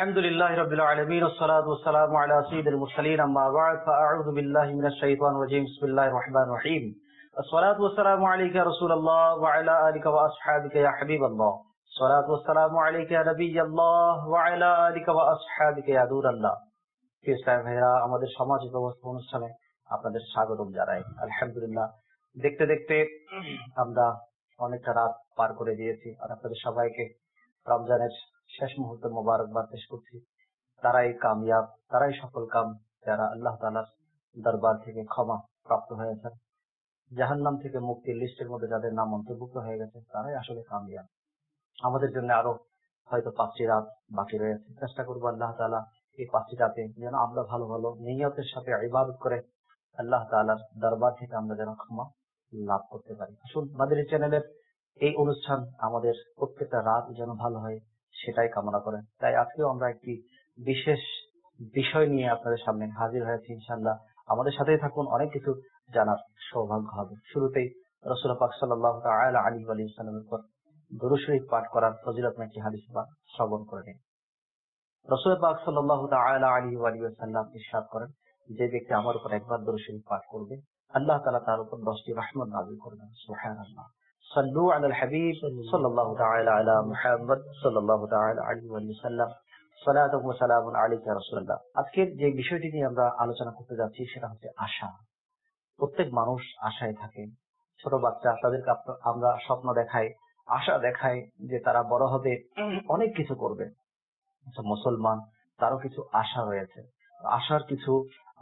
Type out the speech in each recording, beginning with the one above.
الحمد لله رب العالمين والصلاة والسلام على سيد المرسلين أما بعد فأعوذ بالله من الشيطان الرجيم بسم الله الرحمن الرحيم الصلاة والسلام عليك يا رسول الله وعلى آلك وأصحابك يا حبيب الله الصلاة والسلام عليك يا نبي الله وعلى آلك وأصحابك يا نور الله في ইসলাম ভাইরা আমাদের সমাজ ব্যবস্থা অনুষ্ঠানে আপনাদের স্বাগতম জানাই। আলহামদুলিল্লাহ, দেখতে দেখতে আমরা অনেকটা রাত পার করে দিয়েছি আর আপনাদের সবাইকে রমজানের শেষ মুহূর্তে মোবারকবাদ পেশ করছি। তারাই কামিয়াব, তারাই সফল কাম যারা আল্লাহ তাআলার দরবার থেকে ক্ষমা প্রাপ্ত হয়েছেন, জাহান্নাম থেকে মুক্তির লিস্টের মধ্যে যাদের নাম অন্তর্ভুক্ত হয়ে গেছে তারাই আসলে কামিয়াব। আমাদের জন্য আরো হয়তো 5টি রাত বাকি রয়েছে। চেষ্টা করবো আল্লাহ তাআলা এই 5টি রাতে যেন আমরা ভালো ভালো নিয়তের সাথে ইবাদত করে আল্লাহ তাআলার দরবার থেকে আমরা যেন ক্ষমা লাভ করতে পারি। আসুন মাদানী চ্যানেলের এই অনুষ্ঠান আমাদের প্রত্যেকটা রাত যেন ভালো হয় সেটাই কামনা করেন। তাই আজকেও আমরা একটি বিশেষ বিষয় নিয়ে আপনাদের সামনে হাজির হয়েছি। ইনশাআল্লাহ আমাদের সাথেই থাকুন, অনেক কিছু জানার সৌভাগ্য হবে। শুরুতেই রাসূল পাক সাল্লাল্লাহু তাআলা আলাইহি ওয়া সাল্লামের উপর দরুদ শরীফ পাঠ করার ফজিলতময় একটি হাদিস শ্রবণ করে নিন। রাসূল পাক সাল্লাল্লাহু তাআলা আলাইহি ওয়া সাল্লাম ইরশাদ করেন, যে ব্যক্তি আমার উপর একবার দরুদ শরীফ পাঠ করবে আল্লাহ তাআলা তার উপর 10টি রহমত নাযিল করবেন। সুবহানাল্লাহ। সাল্লু আলাল হাবিব সাল্লাল্লাহু তাআলা আলা মুহাম্মদ সাল্লাল্লাহু তাআলা আলাইহি ওয়া সাল্লাম সালাতু ওয়া সালামুন আলাইকা ইয়া রাসূলুল্লাহ। আজকের যে বিষয়টি নিয়ে আমরা আলোচনা করতে যাচ্ছি সেটা হচ্ছে আশা। প্রত্যেক মানুষ আশায় থাকে। ছোট বাচ্চা, তাদেরকে আমরা স্বপ্ন দেখাই, আশা দেখাই যে তারা বড় হবে, অনেক কিছু করবে। মুসলমান, তারও কিছু আশা রয়েছে। আশার কিছু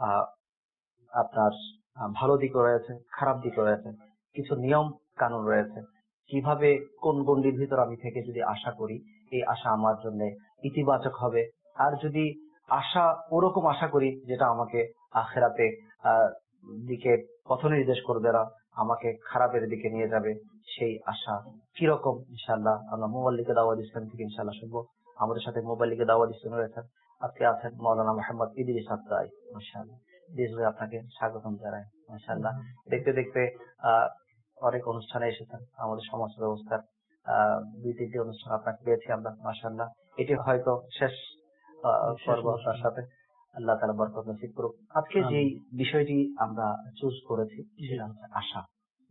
আপনার ভালো দিকও রয়েছে, খারাপ দিকও রয়েছে। কিছু নিয়ম কানুন রয়েছে, কিভাবে কোন গণ্ডির ভিতর আমি থেকে যদি আশা করি এই আশা আমার জন্য ইতিবাচক হবে, আর যদি আশা ওরকম আশা করি যেটা আমাকে আখিরাতে দিকে পথ নির্দেশ করবে না, আমাকে খারাপের দিকে নিয়ে যাবে, সেই আশা কিরকম ইনশাআল্লাহ আমরা মুবাল্লিগে দাওয়াত ইসলাম থেকে ইনশাআল্লাহ শুনবো। আমাদের সাথে মুবাল্লিগে দাওয়াত ইসলাম রয়েছেন, আজকে আছেন মাওলানা মুহাম্মদ ইদ্রিস আত্তাই। মাশাআল্লাহ, ইদ্রিস ভাই আপনাকে স্বাগতম জানাই। মাশাআল্লাহ, দেখতে দেখতে অনেক অনুষ্ঠানে এসেছেন। আমাদের সমাজ ব্যবস্থার 2-3টি অনুষ্ঠান আপনাকে পেয়েছি আমরা। মাশাআল্লাহ, এটি হয়তো শেষ পর্ব তার সাথে। আল্লাহ তাআলা বরকত নসিব করুক। আজকে যে বিষয়টি আমরা চুজ করেছি সেটা হচ্ছে আশা।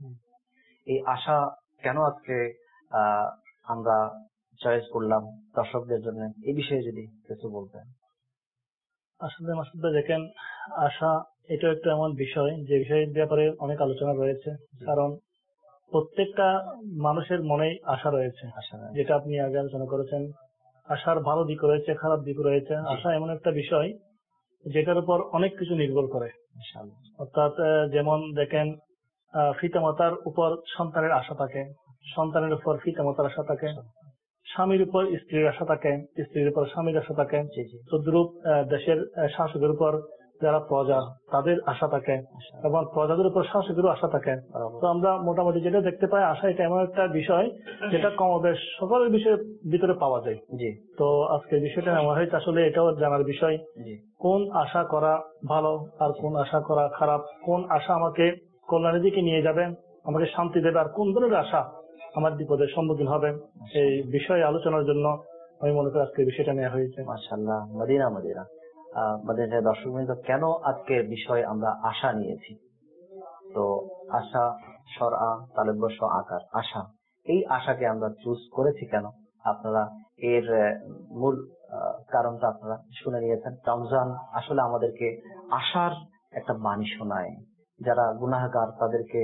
এই আশা কেন আজকে আমরা চয়েস করলাম দর্শকদের জন্য, এই বিষয়ে যদি কিছু বলতেন। আসলে মাসুদা দেখেন, আশা এটা একটা এমন বিষয় যে বিষয়ের ব্যাপারে অনেক আলোচনা রয়েছে। কারণ প্রত্যেকটা মানুষের মনেই আশা রয়েছে, যেটা আপনি আগে আলোচনা করেছেন। আশার ভালো দিক রয়েছে, খারাপ দিক রয়েছে। আশা এমন একটা বিষয় যেটার উপর অনেক কিছু নির্ভর করে। অর্থাৎ যেমন দেখেন, পিতামাতার উপর সন্তানের আশা থাকে, সন্তানের উপর পিতামাতার আশা থাকে, স্বামীর উপর স্ত্রীর আশা থাকে, স্ত্রীর উপর স্বামীর আশা থাকে, তদ্রূপ দেশের শাসকের উপর যারা প্রজা তাদের আশা থাকে, এবং প্রজাদের উপর শাসকেরও আশা থাকে। তো আমরা মোটামুটি যেটা দেখতে পাই, আশা এটা এমন একটা বিষয় যেটা কমবেশ সকলের বিষয়ের ভিতরে পাওয়া যায়। তো আজকের বিষয়টা এমন হয়েছে, আসলে এটাও জানার বিষয় কোন আশা করা ভালো আর কোন আশা করা খারাপ, কোন আশা আমাকে কল্যাণের দিকে নিয়ে যাবে, আমাকে শান্তি দেবে, আর কোন ধরনের আশা আমার বিপদের সম্মুখীন হবে। এই বিষয়ে আলোচনার জন্য আমি মনে করি আজকে বিষয়টা নেওয়া হয়েছে। মাশাআল্লাহ, মদিনা মদিনা দর্শকবৃন্দ, কেন আজকে বিষয় আমরা আশা নিয়েছি? তো আশা শরআ তালব্বস আকার আশা, এই আশাকে আমরা চুজ করেছি কেন? আপনারা এর মূল কারণটা আপনারা শুনে নিয়েছেন। রমজান আসলে আমাদেরকে আশার একটা বাণী শোনায়। যারা গুনাহগার তাদেরকে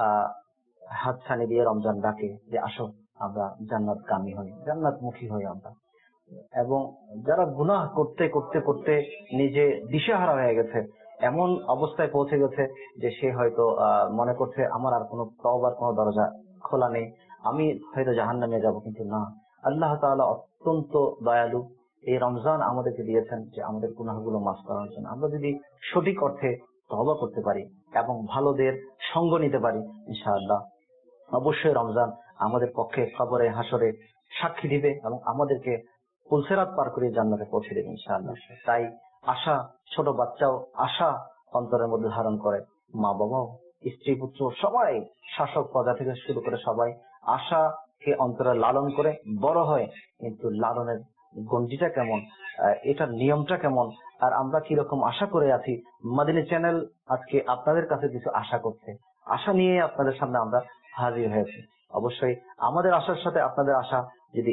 হাতছানি দিয়ে রমজান ডাকে যে আসো আমরা জান্নাতগামী হই, জান্নাতমুখী হই আমরা। এবং যারা গুনাহ করতে করতে করতে নিজে দিশেহারা হয়ে গেছে, এমন অবস্থায় পৌঁছে গেছে যে সে হয়তো মনে করছে আমার আর কোনো তওবার কোনো দরজা খোলা নেই, আমি হয়তো জাহান্নামে যাব। কিন্তু না, আল্লাহ তাআলা অত্যন্ত দয়ালু। এই রমজান আমাদেরকে দিয়েছেন যে আমাদের গুনাহগুলো মাফ করার জন্য। আমরা যদি সঠিক অর্থে তওবা করতে পারি এবং ভালোদের সঙ্গ নিতে পারি, ইনশাআল্লাহ অবশ্যই রমজান আমাদের পক্ষে কবরে হাসরে সাক্ষী দিবে এবং আমাদেরকে পুলসেরাত পার করে জান্নাতে পৌঁছে দেবে ইনশাআল্লাহ। তাই আশা, ছোট বাচ্চাও আশা অন্তরের মধ্যে ধারণ করে, মা বাবাও, স্ত্রী পুত্র সবাই, শাসক প্রজা থেকে শুরু করে সবাই আশাকে অন্তরে লালন করে বড় হয়। কিন্তু লালনের গণ্ডিটা কেমন, এটার নিয়মটা কেমন, আর আমরা কিরকম আশা করে আছি। মাদিনী চ্যানেল আজকে আপনাদের কাছে কিছু আশা করছে, আশা নিয়ে আপনাদের সামনে আমরা হাজির হয়েছি। অবশ্যই আমাদের আশার সাথে আপনাদের আশা যদি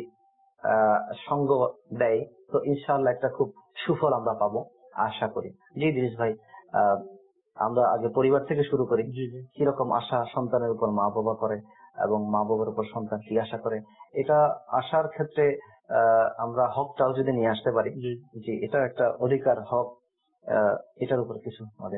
সঙ্গ দেয় তো ইনশাআল্লাহ একটা খুব সুফল আমরা পাবো আশা করি। জি দিনেশ ভাই, আমরা আগে পরিবার থেকে শুরু করি। কিরকম আশা সন্তানের উপর মা বাবা করে এবং মা বাবার উপর সন্তান কি আশা করে, এটা আশার ক্ষেত্রে আমরা হকটাও যদি নিয়ে আসতে পারি, জি এটা একটা অধিকার হক, এটার উপর কিছু আমাদের।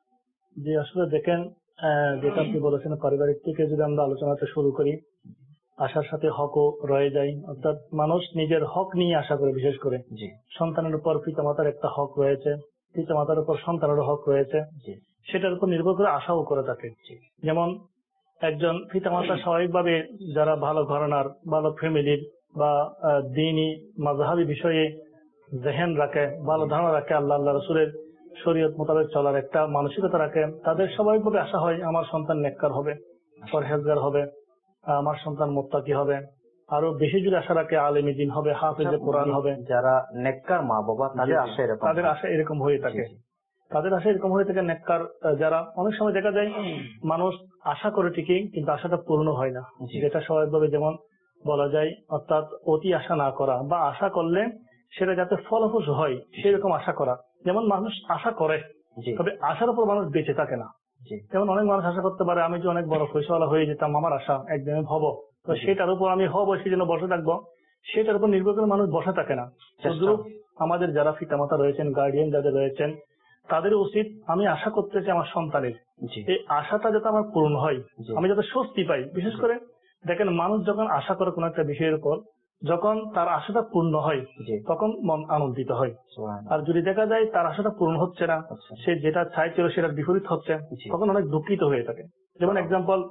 জি আসলে দেখেন, যেটা আপনি বলেছেন পারিবারিক থেকে যদি আমরা আলোচনাটা শুরু করি, আশার সাথে হকও রয়ে যায়, অর্থাৎ মানুষ নিজের হক নিয়ে আশা করে। বিশেষ করে সন্তানের উপর পিতামাতার একটা হক রয়েছে, পিতামাতার উপর সন্তানেরও হক রয়েছে, সেটার উপর নির্ভর করে আশাও করে থাকে। যেমন একজন পিতামাতা স্বাভাবিকভাবে যারা ভালো ঘরানার, ভালো ফ্যামিলির বা দ্বীনি মাযহাবী বিষয়ে জেহেন রাখে, ভালো ধারণা রাখে, আল্লাহ রাসূলের শরীয়ত মোতাবেক চলার একটা মানসিকতা রাখে, তাদের স্বাভাবিকভাবে আশা হয় আমার সন্তান নেককার হবে, পরহেজগার হবে, আমার সন্তান মুত্তাকি হবে। আরো বেশি যদি আশা রাখে আলেমী দ্বীন হবে, হাফেজে কোরআন হবে। যারা নেককার মা বাবা তাদের আশা এরকম হয়ে থাকে, তাদের আশা এরকম হয়ে থাকে। নেককার যারা, অনেক সময় দেখা যায় মানুষ আশা করে ঠিকই কিন্তু আশাটা পূর্ণ হয় না, যেটা স্বাভাবিকভাবে যেমন বলা যায়, অর্থাৎ অতি আশা না করা, বা আশা করলে সেটা যাতে ফলপ্রসূ হয় সেরকম আশা করা। যেমন মানুষ আশা করে, তবে আশার উপর মানুষ বেঁচে থাকে না। যেমন অনেক মানুষ আশা করতে পারে আমি যে অনেক বড় পয়সাওয়ালা হয়ে যেতাম, আমার আশা একদিন হব, তো সেটার উপর আমি হব, সেই জন্য বসে থাকবো, সেটার উপর নির্ভর করে মানুষ বসে থাকে না। শুধু আমাদের যারা পিতামাতা রয়েছেন, গার্ডিয়ান যাদের রয়েছেন, তাদের উচিত আমি আশা করতেছি আমার সন্তানের এই আশাটা যাতে আমার পূরণ হয়, আমি যাতে স্বস্তি পাই। বিশেষ করে দেখেন, মানুষ যখন আশা করে কোন একটা বিষয়ের উপর, যখন তার আশাটা পূর্ণ হয় তখন মন আনন্দিত হয়। আর যদি দেখা যায় তার আশাটা পূরণ হচ্ছে না, সে যেটা চাইছিল সেটার বিপরীত হচ্ছে, তখন অনেক দুঃখিত হয়ে থাকে। যেমন এক্সাম্পল,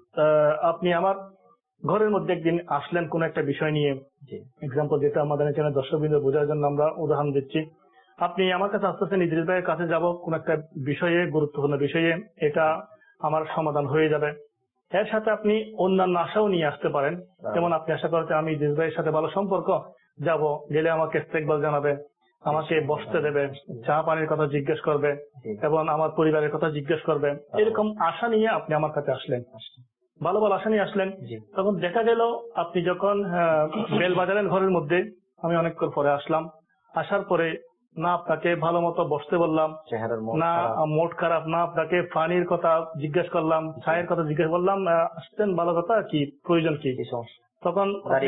আপনি আমার ঘরের মধ্যে একদিন আসলেন কোন একটা বিষয় নিয়ে, এক্সাম্পল যেটা আমাদের এখানে দর্শকবৃন্দ বোঝার জন্য আমরা উদাহরণ দিচ্ছি। আপনি আমার কাছে আস্তে আস্তে ইদ্রিস ভাইয়ের কাছে যাব কোন একটা বিষয়ে, গুরুত্বপূর্ণ বিষয়ে, এটা আমার সমাধান হয়ে যাবে। এর সাথে আপনি অন্যান্য আশাও নিয়ে আসতে পারেন। যেমন আপনি আশা করতে আমি ইদ্রিস ভাইয়ের সাথে ভালো সম্পর্ক, যাব, গেলে আমাকে ইস্তেকবাল জানাবে, আমাকে বসতে দেবে, চা পানির কথা জিজ্ঞেস করবে এবং আমার পরিবারের কথা জিজ্ঞেস করবে। এরকম আশা নিয়ে আপনি আমার কাছে আসলেন, ভালো ভালো আশা নিয়ে আসলেন। তখন দেখা গেল আপনি যখন বেল বাজারেন ঘরের মধ্যে, আমি অনেকক্ষণ পরে আসলাম, আসার পরে না আপনাকে ভালো মতো বসতে বললাম, না মোট খারাপ, না আপনাকে পানির কথা জিজ্ঞেস করলাম, চায়ের কথা জিজ্ঞেস করলাম, আসতেন ভালো কথা, কি প্রয়োজন, কি সমস্যা, তখন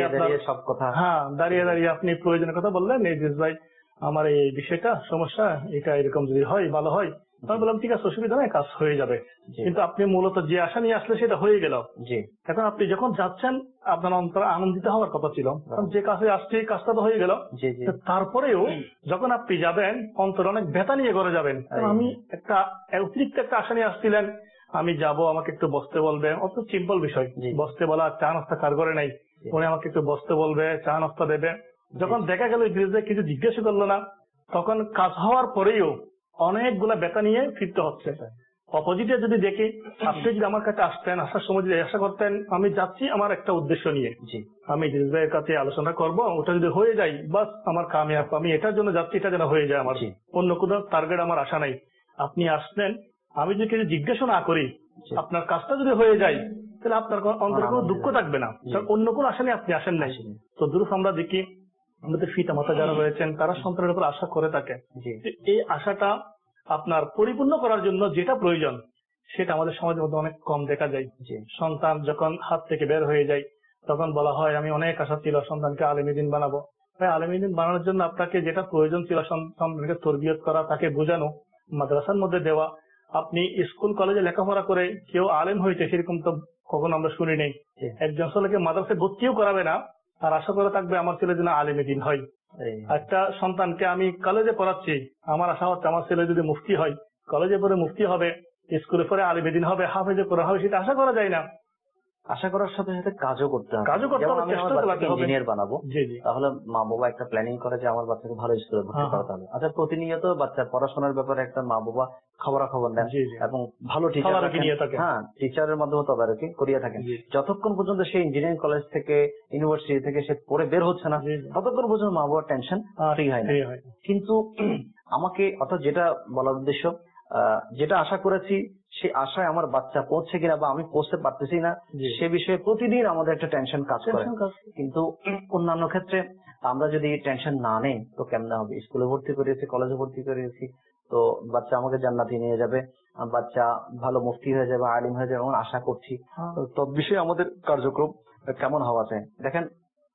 সব কথা দাঁড়িয়ে দাঁড়িয়ে আপনি প্রয়োজনের কথা বললেন, এই ভাই আমার এই বিষয়টা সমস্যা, এটা এরকম যদি হয় ভালো হয়। আমি বললাম ঠিক আছে, অসুবিধা নেই, কাজ হয়ে যাবে। কিন্তু আপনি মূলত যে আশা নিয়ে আসলে সেটা হয়ে গেল। এখন আপনি যখন যাচ্ছেন আপনার অন্তর আনন্দিত হওয়ার কথা ছিল, যে কাজে আসছে কাজটা তো হয়ে গেল। তারপরেও যখন আপনি যাবেন অন্তর অনেক ব্যথা নিয়ে ঘরে যাবেন, আমি একটা অতিরিক্ত একটা আশা নিয়ে আসছিলেন, আমি যাব, আমাকে একটু বসতে বলবে, অত সিম্পল বিষয়, বসতে বলা, চা নাস্তা কার ঘরে নাই, উনি আমাকে একটু বসতে বলবে, চা নাস্তা দেবে। যখন দেখা গেল কিছু জিজ্ঞেস করলো না, তখন কাজ হওয়ার পরেও অনেকগুলা ব্যথা নিয়ে ফিরতে হচ্ছে। অপোজিটে যদি দেখি, আপনি যদি আমার কাছে আসতেন, আসার সময় যদি আশা করতেন আমি যাচ্ছি আমার একটা উদ্দেশ্য নিয়ে, আমি ইদ্রিস ভাইয়ের কাছে আলোচনা করব, ওটা যদি হয়ে যায় বাস আমার কামিয়াব, আমি এটার জন্য যাচ্ছি, এটা যেন হয়ে যায় আমার, অন্য কোনো টার্গেট আমার আশা নাই। আপনি আসলেন, আমি যদি কিছু জিজ্ঞাসা না করি, আপনার কাজটা যদি হয়ে যায়, তাহলে আপনার অন্তরে কোনো দুঃখ থাকবে না, অন্য কোনো আশা নিয়ে আপনি আসেন নাই। তো দুরূহ আমরা দেখি আমাদের পিতা মাতা যারা রয়েছেন তারা সন্তানের উপর আশা করে থাকে, এই আশাটা আপনার পরিপূর্ণ করার জন্য যেটা প্রয়োজন সেটা আমাদের সমাজের মধ্যে অনেক কম দেখা যায়। সন্তান যখন হাত থেকে বের হয়ে যায় তখন বলা হয় আমি অনেক আশা ছিল সন্তানকে আলেমী দ্বীন বানাবো। আলেমী দ্বীন বানানোর জন্য আপনাকে যেটা প্রয়োজন ছিল সন্তানকে তরবিয়ত করা, তাকে বোঝানো, মাদ্রাসার মধ্যে দেওয়া। আপনি স্কুল কলেজে লেখাপড়া করে কেউ আলেম হয়েছে সেরকম তো কখনো আমরা শুনি নেই। একজন ছেলেকে মাদ্রাসায় ভর্তিও করাবে না আর আশা করে থাকবে আমার ছেলে যেন আলেমী দ্বীন হয়। একটা সন্তানকে আমি কলেজে পড়াচ্ছি, আমার আশা হচ্ছে আমার ছেলে যদি মুফতি হয়, কলেজে পড়ে মুফতি হবে, স্কুলে পড়ে আলেমী দ্বীন হবে, হাফেজে পড়া হবে, সেটা আশা করা যায় না। আশা করার সাথে সাথে কাজও করতে হবে। কাজও করতে হবে, যেমন আমি আমার চেষ্টা চালাতে বাচ্চাকে হবে। ইঞ্জিনিয়ার বানাবো, জি জি তাহলে মা বাবা একটা প্ল্যানিং করে যে আমার বাচ্চাকে ভালো স্কুলে ভর্তি হ্যাঁ, করাতে হবে। আচ্ছা, প্রতিনিয়ত বাচ্চার পড়াশোনার ব্যাপারে একটা মা বাবা খবরাখবর নেন জি জি এবং ভালো টিচার তদারকি নিয়ে থাকেন। হ্যাঁ, টিচারের মাধ্যমে তদারকি করিয়ে থাকেন। জি যতক্ষণ পর্যন্ত সে ইঞ্জিনিয়ারিং কলেজ থেকে ইউনিভার্সিটি থেকে সে পড়ে বের হচ্ছে না, জি জি ততক্ষণ পর্যন্ত মা বাবার টেনশন ফ্রি হয় না। ফ্রি হয়। কিন্তু আমাকে অর্থাৎ যেটা বলার উদ্দেশ্য, যেটা আশা করেছি সে আশায় আমার বাচ্চা পৌঁছে কিনা বা আমি পৌঁছতে পারতেছি না, জি। সে বিষয়ে প্রতিদিন আমাদের একটা টেনশন কাজ করে। টেনশন কাজ। কিন্তু অন্যান্য ক্ষেত্রে আমরা যদি টেনশন না নেই তো কেমনে হবে? স্কুলে ভর্তি করিয়েছি, কলেজে ভর্তি করিয়েছি, তো বাচ্চা আমাকে জান্নাতে নিয়ে যাবে, বাচ্চা ভালো মুফতি হয়ে যাবে, আলিম হয়ে যাবে এমন আশা করছি। হ্যাঁ, তো তদ বিষয়ে আমাদের কার্যক্রম কেমন হওয়া চাই? দেখেন,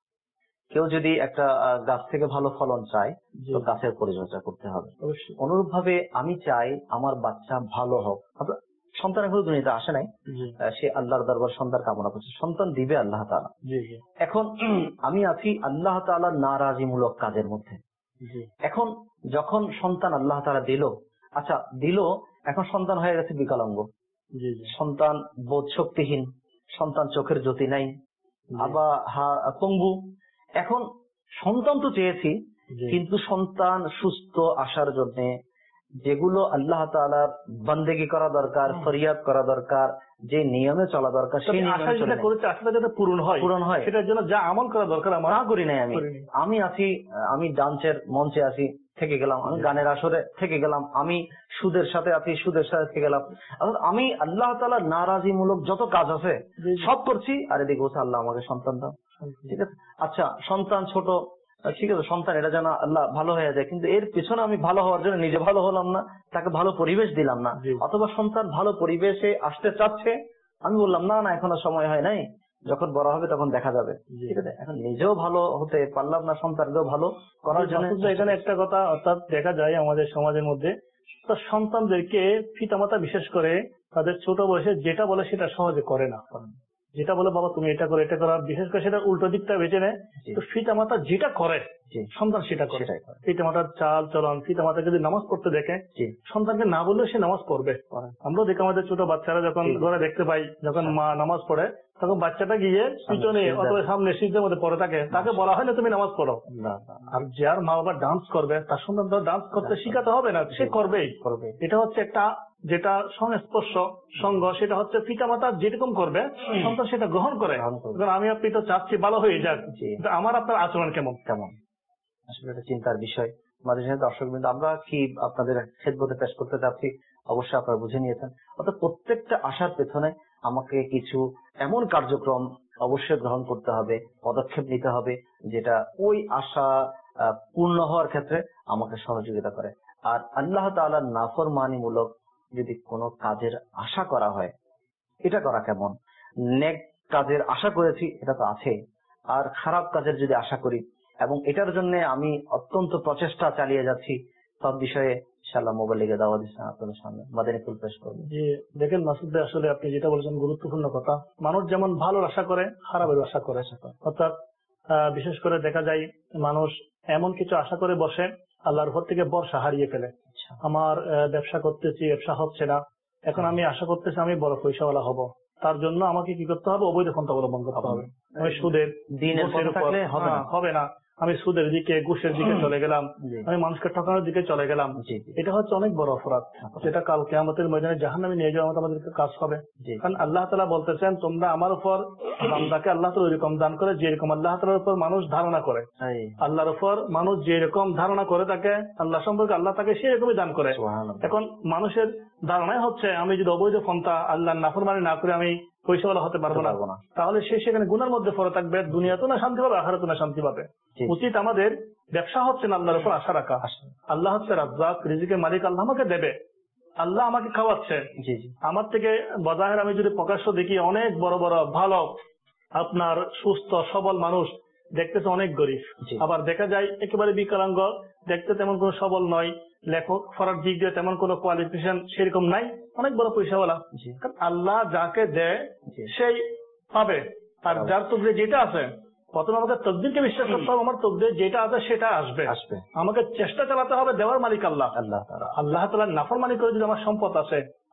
কেউ যদি একটা গাছ থেকে ভালো ফলন চায় জি তো গাছের পরিচর্যা করতে হবে। অবশ্যই। অনুরূপ ভাবে আমি চাই আমার বাচ্চা ভালো হোক। অর্থাৎ সন্তান এখন দুনিয়াতে আসে নাই, জি সে আল্লাহর দরবার সন্তান কামনা করছে, সন্তান দিবে আল্লাহ তাআলা। জি জি এখন আমি আছি আল্লাহ তাআলার নারাজিমূলক কাজের মধ্যে। জি এখন যখন সন্তান আল্লাহ তাআলা দিল, আচ্ছা দিল, এখন সন্তান হয়ে গেছে বিকলাঙ্গ, জি জি সন্তান বোধ শক্তিহীন, সন্তান চোখের জ্যোতি নাই, আবার পঙ্গু। এখন সন্তান তো চেয়েছি, জি কিন্তু সন্তান সুস্থ আসার জন্য যেগুলো আল্লাহ তাআলার বান্দেগি করা দরকার, ফরিয়াদ করা দরকার, যে নিয়মে চলা দরকার, সেই তবে আশা নিয়মে চলে যেটা করেছে আশাটা যাতে পূরণ হয় সেটার জন্য যা আমল করা দরকার আমার না করি নাই। করিনি। আমি আছি, আমি ডান্সের মঞ্চে আছি, থেকে গেলাম, আমি গানের আসরে থেকে গেলাম, আমি সুদের সাথে আছি, সুদের সাথে থেকে গেলাম। অর্থাৎ আমি আল্লাহ তাআলার নারাজিমূলক যত কাজ আছে জি, জি। সব করছি, আর এদিকে বলছে আল্লাহ আমাকে সন্তান দাও। ঠিক আছে, আচ্ছা সন্তান ছোট, ঠিক আছে, সন্তান এটা যেন আল্লাহ ভালো হয়ে যায়, কিন্তু এর পিছনে আমি ভালো হওয়ার জন্য নিজে ভালো হলাম না, তাকে ভালো পরিবেশ দিলাম না। জি। অথবা সন্তান ভালো পরিবেশে আসতে চাচ্ছে, আমি বললাম না না এখনো সময় হয় নাই, যখন বড় হবে তখন দেখা যাবে। জি। ঠিক আছে, এখন নিজেও ভালো হতে পারলাম না, সন্তানকেও ভালো করার জন্য। এখানে একটা কথা অর্থাৎ দেখা যায় আমাদের সমাজের মধ্যে তো সন্তানদেরকে পিতামাতা বিশেষ করে তাদের ছোট বয়সে যেটা বলে সেটা সহজে করে না। যেটা বলে বাবা তুমি এটা করো এটা করো, বিশেষ করে সেটা উল্টো দিকটা বেছে নেয়। জি। তো পিতামাতা যেটা করে জি। সন্তান সেটা করে। সেটাই করে। পিতামাতার চাল চলন, পিতামাতাকে যদি নামাজ পড়তে দেখে জি। সন্তানকে না বললেও সে নামাজ পড়বে। আমরাও দেখি আমাদের ছোট বাচ্চারা যখন জি। ঘরে দেখতে পাই যখন মা নামাজ পড়ে তখন বাচ্চাটা গিয়ে পিছনে অথবা সামনে সিজদার মধ্যে পড়ে থাকে, তাকে বলা হয় না তুমি নামাজ পড়ো। আর যার মা বাবা ডান্স করবে তার সন্তান তো ডান্স করতে শিখাতে হবে না, সে করবেই। এটা হচ্ছে একটা যেটা সংস্পর্শ সঙ্গ, সেটা হচ্ছে পিতামাতা যেরকম করবে সন্তান সেটা গ্রহণ করে। আমি আপনি তো চাচ্ছি ভালো হয়ে যাক, কিন্তু আমার আপনার আচরণ কেমন কেমন আসলে এটা চিন্তার বিষয়। আমাদের সাথে দর্শক বিন্দু, আমরা কি আপনাদের খেদমতে পেশ করতে চাচ্ছি অবশ্যই আপনারা বুঝে নিয়েছেন। অর্থাৎ প্রত্যেকটা আশার পেছনে আমাকে কিছু এমন কার্যক্রম অবশ্যই গ্রহণ করতে হবে, পদক্ষেপ নিতে হবে, যেটা ওই আশা পূর্ণ হওয়ার ক্ষেত্রে আমাকে সহযোগিতা করে। আর আল্লাহ তাআলার নাফরমানিমূলক যদি কোনো কাজের আশা করা হয়, এটা করা কেমন? নেক কাজের আশা করেছি এটা তো আছে, আর খারাপ কাজের যদি আশা করি এবং এটার জন্য আমি অত্যন্ত প্রচেষ্টা চালিয়ে যাচ্ছি, সব বিষয়ে ইনশাআল্লাহ মোবাইল লিগে দাওয়া দিচ্ছেন আপনাদের সামনে মাদানী ফুল পেশ করবেন। যে দেখেন মাসুদ ভাই, আসলে আপনি যেটা বলেছেন গুরুত্বপূর্ণ কথা। মানুষ যেমন ভালো আশা করে খারাপের আশা করে। অর্থাৎ বিশেষ করে দেখা যায় মানুষ এমন কিছু আশা করে বসে আল্লাহর উপর থেকে ভরসা হারিয়ে ফেলে। আমার ব্যবসা করতেছি, ব্যবসা হচ্ছে না, এখন আমি আশা করতেছি আমি বড় পয়সাওয়ালা হব, তার জন্য আমাকে কি করতে হবে? অবৈধ পন্থা অবলম্বন করতে হবে। আমি সুদের দিনের পথে থাকলে হবে না, আমি সুদের দিকে ঘুষের দিকে চলে গেলাম, আমি মানুষকে ঠকানোর দিকে চলে গেলাম। এটা হচ্ছে অনেক বড় অপরাধ, যেটা কাল কিয়ামতের ময়দানে জাহান্নামে নিয়ে যাওয়া আমাদেরকে কাজ হবে। কারণ আল্লাহ তাআলা বলতেছেন তোমরা আমার উপর, বান্দাকে আল্লাহ তাআলা এরকম দান করে যেরকম আল্লাহ তাআলার উপর মানুষ ধারণা করে। আল্লাহর উপর মানুষ যেরকম ধারণা করে থাকে আল্লাহ সম্পর্কে আল্লাহ তাকে সেরকমই দান করে। এখন মানুষের ধারণাই হচ্ছে আমি যদি অবৈধ পন্থা আল্লাহর নাফরমানি না করে আমি পয়সাওয়ালা হতে পারবো না, তাহলে সে সেখানে গুনার মধ্যে পড়ে থাকবে, দুনিয়াতেও না শান্তি পাবে, আখিরাতেও না শান্তি পাবে। উচিত আমাদের ব্যবসা হচ্ছে না আল্লাহর উপর আশা রাখা। আল্লাহ হচ্ছে রাজ্জাক, রিজিকের মালিক, আল্লাহ আমাকে দেবে, আল্লাহ আমাকে খাওয়াচ্ছে। আমার থেকে বাজারে আমি যদি প্রকাশ্য দেখি অনেক বড় বড় ভালো আপনার সুস্থ সবল মানুষ, দেখতেছে অনেক গরিব, আবার দেখা যায় একেবারে বিকলাঙ্গ, দেখতে তেমন কোনো সবল নয়, লেখক পড়ার দিক দিয়ে তেমন কোনো কোয়ালিফিকেশন সেরকম নাই, অনেক বড় পয়সাওয়ালা। আল্লাহ যাকে দেয় সেই পাবে, আর যার তকদিরে যেটা আছে, প্রথমে আমাকে তকদিরকে বিশ্বাস করতে হবে, আমার তকদিরে যেটা আছে সেটা আসবে। আমাকে চেষ্টা চালাতে হবে, দেওয়ার মালিক আল্লাহ। আল্লাহ তাআলা নাফরমানি করে যদি আমার সম্পদ আসে,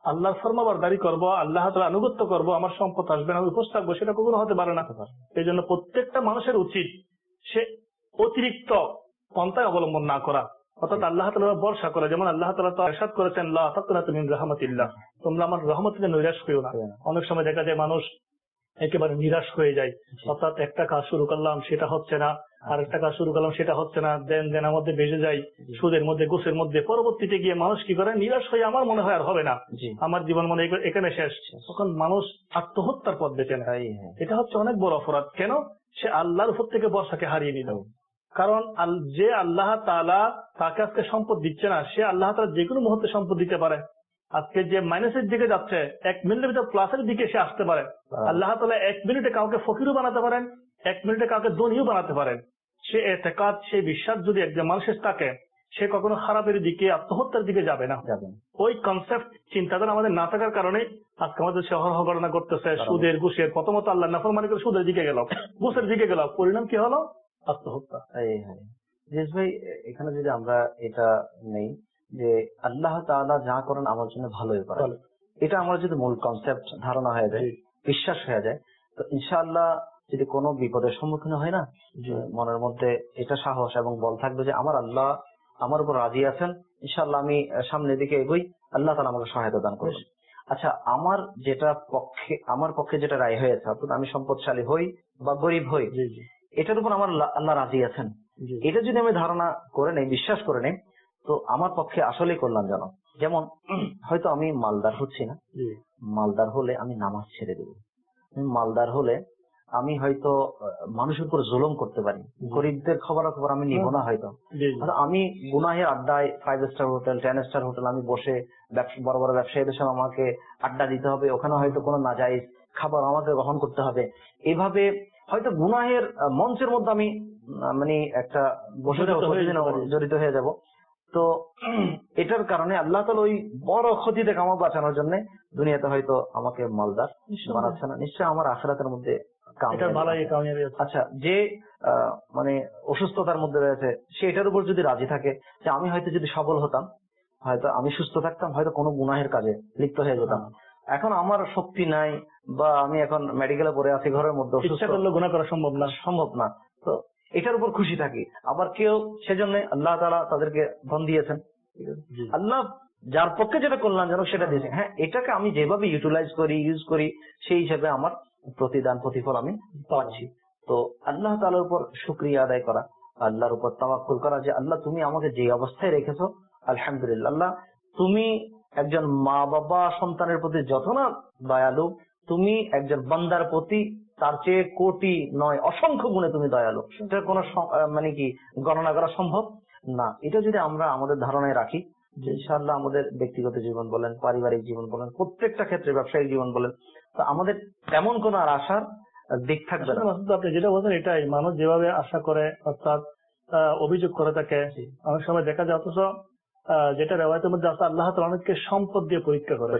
আল্লাহর ফরমাবরদারি করবো, আল্লাহ তাআলার আনুগত্য করবো, আমার সম্পদ আসবে না, আমি উপোস থাকবো, সেটা কখনো হতে পারে না। এই জন্য প্রত্যেকটা মানুষের উচিত সে অতিরিক্ত পন্থায় অবলম্বন না করা, অর্থাৎ আল্লাহ তাআলার ভরসা করা। যেমন আল্লাহ তাআলা তো ইরশাদ করেছেন, লা তাকনাতু মিন রাহমাতিল্লাহ, তোমরা আমার রহমত থেকে নৈরাশ হইও না। অনেক সময় দেখা যায় মানুষ একেবারে নিরাশ হয়ে যায়, অর্থাৎ একটা কাজ শুরু করলাম সেটা হচ্ছে না, আর একটা কাজ শুরু করলাম সেটা হচ্ছে না, দেনের মধ্যে বেজে যায়, সুদের মধ্যে ঘুষের মধ্যে, পরবর্তীতে গিয়ে মানুষ কি করে, নিরাশ হয়ে আমার মনে হয় আর হবে না, আমার জীবন মনে এখানে শেষ, তখন মানুষ আত্মহত্যার পথ বেছে নেয়। এটা হচ্ছে অনেক বড় অপরাধ। কেন? সে আল্লাহর উপর থেকে ভরসাকে হারিয়ে নিল। কারণ যে আল্লাহ তাআলা তাকে আজকে সম্পদ দিচ্ছে না, সে আল্লাহ তাআলা যে কোনো মুহূর্তে সম্পদ দিতে পারে। আজকে যে মাইনাসের দিকে যাচ্ছে, 1 মিনিটের ভিতর প্লাসের দিকে সে আসতে পারে। আল্লাহ তাআলা 1 মিনিটে কাউকে ফকিরও বানাতে পারেন, 1 মিনিটে কাউকে ধনীও বানাতে পারেন। সে এতেকাদ, সে বিশ্বাস যদি একজন মানুষের থাকে, সে কখনো খারাপের দিকে, আত্মহত্যার দিকে যাবে না। ওই কনসেপ্ট চিন্তাধারা আমাদের না থাকার কারণে আজকে আমাদের শহর ঘটনা করতেছে, সুদের ঘুষের, প্রথমত আল্লাহ নাফরমানি করে সুদের দিকে গেল, ঘুষের দিকে গেল, পরিণাম কি হলো? আত্মহত্যা। ভাই, এখানে যদি আমরা এটা নেই যে আল্লাহ তাআলা যা করেন আমার জন্য ভালোই করেন, এটা আমার যদি মূল কনসেপ্ট ধারণা হয়ে যায়, বিশ্বাস হয়ে যায়, তো ইনশাআল্লাহ যদি কোনো বিপদের সম্মুখীন হয় না, মনের মধ্যে এটা সাহস এবং বল থাকবে যে আমার আল্লাহ আমার উপর রাজি আছেন, ইনশাআল্লাহ আমি সামনের দিকে এগোই, আল্লাহ তাআলা আমাকে সহায়তা দান করবেন। আচ্ছা, আমার পক্ষে যেটা রায় হয়েছে, অর্থাৎ আমি সম্পদশালী হই বা গরিব হই, এটার উপর আমার আল্লাহ রাজি আছেন, এটা যদি আমি ধারণা করে নেই, বিশ্বাস করে নেই, তো আমার পক্ষে আসলেই কল্যাণজনক। যেমন হয়তো আমি মালদার হচ্ছি না, মালদার হলে আমি নামাজ ছেড়ে দেব, মালদার হলে আমি হয়তো মানুষের উপর জুলুম করতে পারি, গরিবদের খবর আমি নিব না, হয়তো আমি গুনাহের আড্ডায় 5 স্টার হোটেল 10 স্টার হোটেল আমি বসে বড় বড় ব্যবসায়ীদের সঙ্গে আমাকে আড্ডা দিতে হবে, ওখানে হয়তো কোনো নাজায়েজ খাবার আমাকে গ্রহণ করতে হবে, এইভাবে হয়তো গুনাহের মঞ্চের মধ্যে আমি মানে একটা বসে জড়িত হয়ে যাব। তো এটার কারণে আল্লাহ তাআলা ওই বড় ক্ষতি থেকে আমার বাঁচানোর জন্য দুনিয়াতে হয়তো আমাকে মালদার বানাচ্ছে না, নিশ্চয় আমার আখিরাতের মধ্যে। আচ্ছা, যে মানে অসুস্থতার মধ্যে রয়েছে, সে এটার উপর যদি রাজি থাকে যে আমি হয়তো যদি সফল হতাম, হয়তো আমি সুস্থ থাকতাম, হয়তো কোনো গুনাহের কাজে লিপ্ত হয়ে যেতাম, এখন আমার শক্তি নাই বা আমি এখন মেডিকেলে পড়ে আছি ঘরের মধ্যে, চেষ্টা করলে গুনাহ করা সম্ভব না, তো এটার উপর খুশি থাকি। আবার কেউ সেজন্য আল্লাহ তাআলা তাদেরকে ধন দিয়েছেন, আল্লাহ যার পক্ষে যেটা কল্যাণজনক সেটা দিয়েছে। হ্যাঁ, এটাকে আমি যেভাবে ইউজ করি সেই হিসেবে আমার প্রতিফল আমি পাচ্ছি। তো আল্লাহ তাআলার উপর শুকরিয়া আদায় করা, আল্লাহর উপর তাওয়াক্কুল করা যে আল্লাহ তুমি আমাকে যে অবস্থায় রেখেছো, আলহামদুলিল্লাহ। আল্লাহ তুমি একজন মা বাবা সন্তানের প্রতি যত না দয়ালু, তুমি একজন বান্দার প্রতি তার চেয়ে কোটি নয় অসংখ্য গুণে তুমি দয়ালু, সেটা কোনো মানে কি গণনা করা সম্ভব না। এটা যদি আমরা আমাদের ধারণায় রাখি, ইনশাআল্লাহ আমাদের ব্যক্তিগত জীবন বলেন, পারিবারিক জীবন বলেন, প্রত্যেকটা ক্ষেত্রে, ব্যবসায়িক জীবন বলেন, তো আমাদের তেমন কোনো আর আশার দিক থাকবে না। আপনি যেটা বলছেন এটাই, মানুষ যেভাবে আশা করে অর্থাৎ অভিযোগ করে থাকে, অনেক সময় দেখা যায়, অথচ যেটা রেওয়ায়তের মধ্যে আছে আল্লাহ তাআলা অনেককে সম্পদ দিয়ে পরীক্ষা করেন।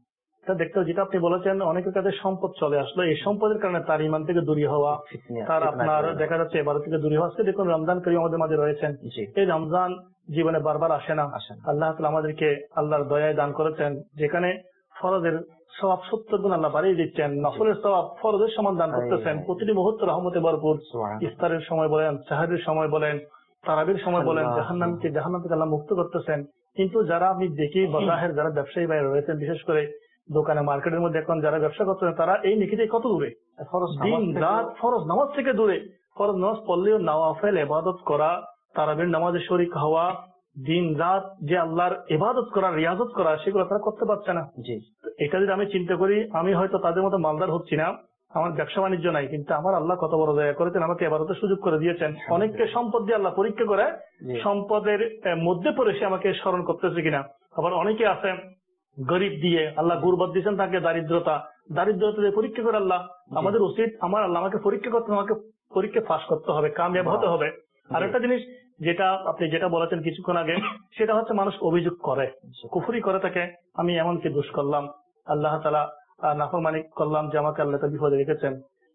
দেখতে যেটা আপনি বলেছেন, অনেকের কাছে সম্পদ চলে আসলো, এই সম্পদের কারণে তার ঈমান থেকে দূরে হওয়া, তার আপনার দেখা যাচ্ছে ইবাদত থেকে দূরে হওয়া। দেখুন রমজান করিম আমাদের মাঝে রয়েছেন, এই রমজান জীবনে বারবার আসে না, আল্লাহ তাআলা আমাদেরকে আল্লাহর দয়ায় দান করেছেন, যেখানে ফরজের সওয়াব 70 গুণ আল্লাহ বাড়িয়ে দিচ্ছেন, নফলের সওয়াব ফরজের সমান দান করতেছেন, প্রতিটি মুহূর্তে রহমতে ভরপুর। ইফতারের সময় বলেন, সাহরির সময় বলেন, তারাবির সময় বলেন, জাহান্নাম থেকে আল্লাহ মুক্ত করতেছেন। কিন্তু যারা আমি দেখি বাজারের যারা ব্যবসায়ী ভাই রয়েছেন, বিশেষ করে দোকানে মার্কেটের মধ্যে এখন যারা ব্যবসা করছেন, তারা এই নিকিতে কত দূরে, দিন রাত ফরজ নামাজ থেকে দূরে, ফরজ নামাজ পড়লেও নওয়াফিল ইবাদত করা, তারাবির নামাজে শরীক হওয়া, দিন রাত যে আল্লাহর ইবাদত করা, রিয়াজত করা, সেগুলো তারা করতে পারছে না। এটা যদি আমি চিন্তা করি, আমি হয়তো তাদের মতো মালদার হচ্ছি না, আমার ব্যবসা বাণিজ্য নাই, কিন্তু আমার আল্লাহ কত বড় দয়া করেছেন, আমাকে ইবাদতের সুযোগ করে দিয়েছেন। অনেককে সম্পদ দিয়ে আল্লাহ পরীক্ষা করে, সম্পদের মধ্যে পড়ে সে আমাকে স্মরণ করতেছে কিনা। আবার অনেকে আছে গরিব দিয়ে আল্লাহ গুরবত দিয়েছেন, তাকে দারিদ্রতা দিয়ে পরীক্ষা করে আল্লাহ। আমাদের উচিত আমার আল্লাহ আমাকে পরীক্ষা করতে, আমাকে পরীক্ষা পাস করতে হবে, কামিয়াব হতে হবে। আর একটা জিনিস যেটা আপনি যেটা বলেছেন কিছুক্ষণ আগে, সেটা হচ্ছে মানুষ অভিযোগ করে, কুফরি করে থাকে, আমি এমন কি দোষ করলাম, আল্লাহ তাআলা নাফরমানি করলাম যে আমাকে আল্লাহ তাআলা বিপদে রেখেছেন।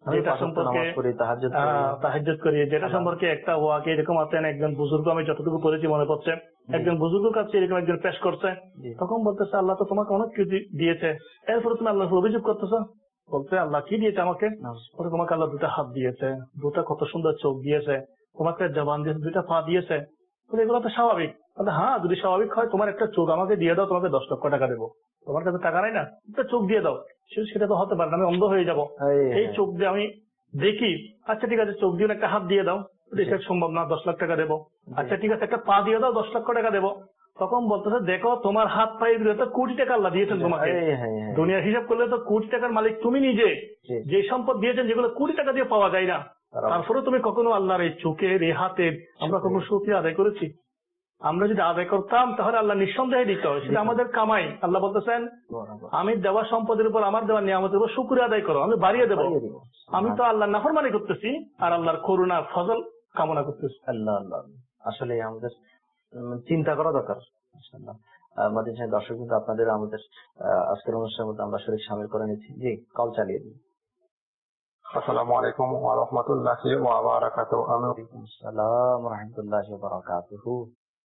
যেটা সম্পর্কে তাহাজ্জুদ করি, যেটা সম্পর্কে একটা ওয়াকে এরকম আছেন, একজন বুজুর্গ, আমি যতটুকু পড়েছি মনে পড়ছে, একজন বুজুর্গ কাছে এরকম একজন পেশ করছে, তখন বলতেছে আল্লাহ তো তোমাকে অনেক কিছু দিয়েছে, এরপরে তুমি আল্লাহর অভিযোগ করতেছো। বলতে আল্লাহ কি দিয়েছে আমাকে? তোমাকে আল্লাহ 2টা হাত দিয়েছে, 2টা কত সুন্দর চোখ দিয়েছে, তোমাকে জবান দিয়েছে, 2টা পা দিয়েছে, এগুলো তো স্বাভাবিক। হ্যাঁ, যদি স্বাভাবিক হয় তোমার একটা চোখ আমাকে দিয়ে দাও, তোমাকে 10 লক্ষ টাকা দেবো। তোমার কাছে টাকা নাই না, একটা চোখ দিয়ে দাও। সেটা তো হতে পারে না, আমি অন্ধ হয়ে যাবো। এই চোখ দিয়ে আমি দেখি, আচ্ছা ঠিক আছে চোখ দিয়ে একটা হাত দিয়ে দাও, এটা সম্ভব না, 10 লাখ টাকা দেবো। আচ্ছা ঠিক আছে একটা পা দিয়ে দাও, 10 লক্ষ টাকা দেবো। তখন বলতেছে দেখো তোমার হাত পায়ে দিলে তো কোটি টাকা আল্লাহ দিয়েছেন তোমাকে, দুনিয়ার হিসাব করলে তো কোটি টাকার মালিক তুমি নিজে, যে সম্পদ দিয়েছেন যেগুলো কোটি টাকা দিয়ে পাওয়া যায় না, তারপরে তুমি কখনো আল্লাহর এই চোখের এই হাতের আমরা কখনো শুকরিয়া আদায় করেছি? আমরা যদি আদায় করতাম তাহলে আল্লাহ নিঃসন্দেহে দিত, সেটা আমাদের কামাই। আল্লাহ বলতেছেন আমি দেওয়া সম্পদের উপর, আমার দেওয়া নিয়ামতের উপর শুকরিয়া আদায় করো, আমি বাড়িয়ে দেবো। আমি তো আল্লাহর নাফরমানি করতেছি আর আল্লাহর করুণা ফজল কামনা করতেছি। আল্লাহ আল্লাহ, আসলে আমাদের চিন্তা করা দরকার। আমাদের দর্শক কিন্তু আপনাদের আমাদের আজকের অনুষ্ঠানের মধ্যে আমরা শরীর সামিল করে নিচ্ছি। জি, কল চালিয়ে দিন। আসসালামু আলাইকুম ওয়া রাহমাতুল্লাহি ওয়া বারাকাতুহু। ওয়ালাইকুম আসসালাম ওয়া রাহমাতুল্লাহি ওয়া বারাকাতুহু।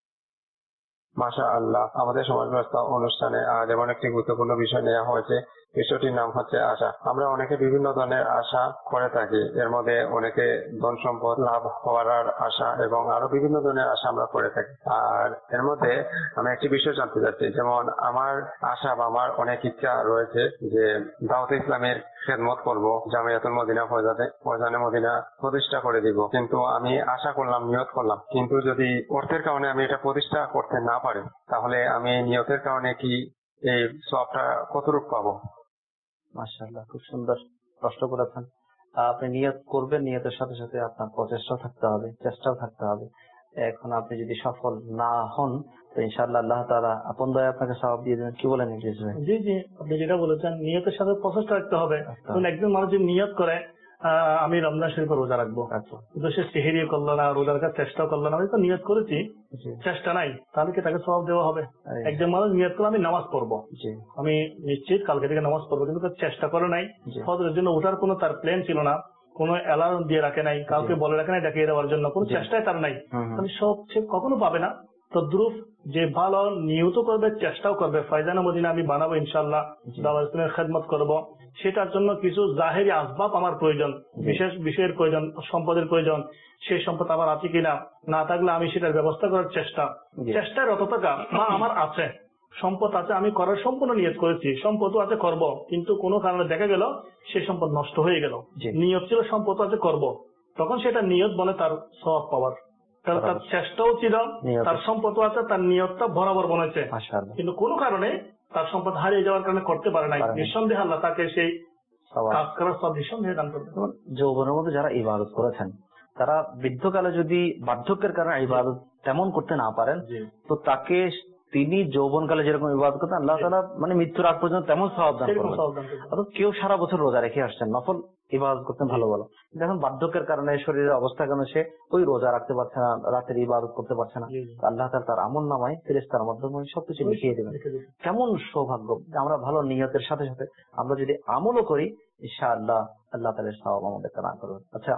মাশাআল্লাহ, আমাদের সমাজ ব্যবস্থা অনুষ্ঠানে আজ এমন একটি গুরুত্বপূর্ণ বিষয় নেওয়া হয়েছে। বিষয়টির নাম হচ্ছে আশা। আমরা অনেকে বিভিন্ন ধরনের আশা করে থাকি, এর মধ্যে অনেকে ধন সম্পদ লাভ হওয়ার আশা এবং আরো বিভিন্ন ধরনের আশা আমরা করে থাকি। আর এর মধ্যে আমি একটি বিষয় জানতে চাচ্ছি, যেমন আমার আশা বা আমার অনেক ইচ্ছা রয়েছে যে দাওয়াতে ইসলামের খেদমত করব, জামিয়াতুল মদিনা ফয়জানে মদিনা প্রতিষ্ঠা করে দিব। কিন্তু আমি আশা করলাম, নিয়ত করলাম, কিন্তু যদি অর্থের কারণে আমি এটা প্রতিষ্ঠা করতে না পারি, তাহলে আমি নিয়তের কারণে কি এই সবটা কতটুকু পাবো? মাশাআল্লাহ, খুব সুন্দর প্রশ্ন করেছেন। আপনি নিয়ত করবেন, নিয়তের সাথে সাথে আপনার প্রচেষ্টাও থাকতে হবে, চেষ্টাও থাকতে হবে। এখন আপনি যদি সফল না হন তো ইনশাআল্লাহ আল্লাহ তাআলা আপন দয়ায় আপনাকে সওয়াব দিয়ে দেবেন। কি বলেন? জি জি, আপনি যেটা বলেছেন নিয়তের সাথে প্রচেষ্টা রাখতে হবে। একজন মানুষ যদি নিয়ত করে আমি রমজান শরীফে রোজা রাখবো, কিন্তু সে সেহরিও করলো না, রোজা রাখার চেষ্টাও করলো না, আমি তো নিয়ত করেছি, চেষ্টা নাই, তাহলে কি তাকে সওয়াব দেওয়া হবে? একজন মানুষ নিয়ত করলো আমি নামাজ পড়বো, আমি নিশ্চিত কালকে থেকে নামাজ পড়বো, কিন্তু তার চেষ্টা করে নাই, ফজরের জন্য ওঠার কোনো তার প্ল্যান ছিল না, কোনো অ্যালার্ম দিয়ে রাখে নাই, কাউকে বলে রাখে নাই ডাকিয়ে দেওয়ার জন্য, কোনো চেষ্টাই তার নাই, তাহলে সব সে কখনো পাবে না। তদ্রুপ যে ভালো নিয়ত করবে, চেষ্টাও করবে, ফয়জানে মদিনা আমি বানাবো ইনশাআল্লাহ, দাওয়াত ইসলামের খেদমত করব, সেটার জন্য কিছু জাহেরি আসবাব আমার প্রয়োজন, বিশেষ বিষয়ের প্রয়োজন, সম্পদের প্রয়োজন। সেই সম্পদ আমার আছে কিনা, না থাকলে আমি সেটার ব্যবস্থা করার চেষ্টার অত টাকা আমার আছে, সম্পদ আছে, আমি করার সম্পূর্ণ নিয়ত করেছি, সম্পদও আছে করব, কিন্তু কোনো কারণে দেখা গেল সেই সম্পদ নষ্ট হয়ে গেল, নিয়ত ছিল সম্পদ আছে করব, তখন সেটা নিয়ত বলে তার সওয়াব পাওয়ার, কারণ তার চেষ্টাও ছিল, তার সম্পদও আছে, তার নিয়তটা বরাবর বনেছে, কিন্তু কোনো কারণে তার সম্পদ হারিয়ে যাওয়ার কারণে করতে পারে নাই, নিঃসন্দেহে আল্লাহ তাকে সেই কাজ করার সব নিঃসন্দেহে দান করতে। যৌবনের মধ্যে যারা ইবাদত করেছেন তারা বৃদ্ধকালে যদি বার্ধক্যের কারণে ইবাদত তেমন করতে না পারেন, তো তাকে তিনি যৌবনকালে যেরকম ইবাদত করতেন আল্লাহ তাআলা মানে মৃত্যুর আগ পর্যন্ত তেমন সওয়াব দান করবেন। অর্থাৎ কেউ সারা বছর রোজা রেখে আসছেন, নফল ইবাদত করতেন ভালো ভালো, দেখুন বার্ধক্যের কারণে, শরীরের অবস্থার কারণে সে ওই রোজা রাখতে পারছে না, রাতের ইবাদত করতে পারছে না, আল্লাহ তাআলা তার আমল নামায় ফেরেশতার মাধ্যমে সবকিছু লিখিয়ে দেবেন। কেমন সৌভাগ্য! আমরা ভালো নিয়তের সাথে সাথে আমরা যদি আমলও করি, ইনশাআল্লাহ আল্লাহ তাআলা সওয়াব আমাদের দান করবেন। আচ্ছা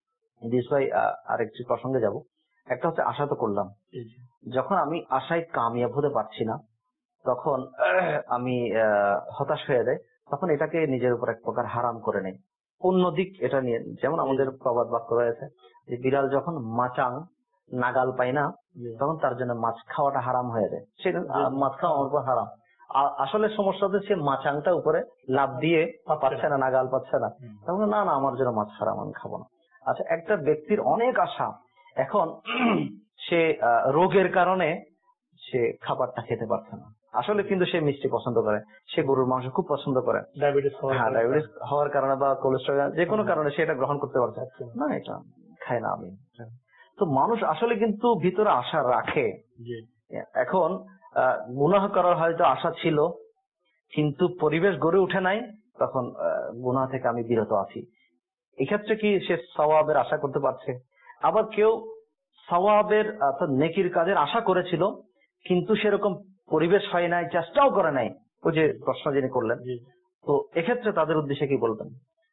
দিস ভাই, আরেকটি প্রসঙ্গে যাব। একটা হচ্ছে আশা তো করলাম, যখন আমি আশায় কামিয়াব হতে পারছি না তখন আমি হতাশ হয়ে যাই, তখন এটাকে নিজের উপর এক প্রকার হারাম করে নেই। অন্যদিক এটা নিয়ে, যেমন আমাদের প্রবাদ বাক্য রয়েছে যে বিড়াল যখন মাচাং নাগাল পায় না তখন তার জন্য মাছ খাওয়াটা হারাম হয়ে যায়, সে মাছ খাওয়া আমার উপর হারাম। আসলে সমস্যা হচ্ছে সে মাচাংটা উপরে লাভ দিয়ে পাচ্ছে না, নাগাল পাচ্ছে না, তখন না না আমার জন্য মাছ হারাম, আমি খাবো না। আচ্ছা, একটা ব্যক্তির অনেক আশা, এখন সে রোগের কারণে সে খাবারটা খেতে পারছে না, আসলে কিন্তু সে মিষ্টি পছন্দ করে, সে গরুর মাংস খুব পছন্দ করে, ডায়াবেটিস হওয়ার কারণে বা কোলেস্ট্রল যে কোনো কারণে সে এটা গ্রহণ করতে পারছে না, এটা খায় না আমি। তো মানুষ আসলে কিন্তু ভিতরে আশা রাখে। এখন গুনাহ করার হয়তো আশা ছিল, কিন্তু পরিবেশ গড়ে উঠে নাই, তখন গুনাহ থেকে আমি বিরত আছি। এক্ষেত্রে কি সে সওয়াবের আশা করতে পারছে? আবার কেউ সওয়াবের অর্থাৎ নেকির কাজের আশা করেছিল, কিন্তু সেরকম পরিবেশ হয় নাই, চেষ্টাও করে নাই, ওই যে প্রশ্ন যিনি করলেন, তো এক্ষেত্রে তাদের উদ্দেশ্যে কি বলবেন?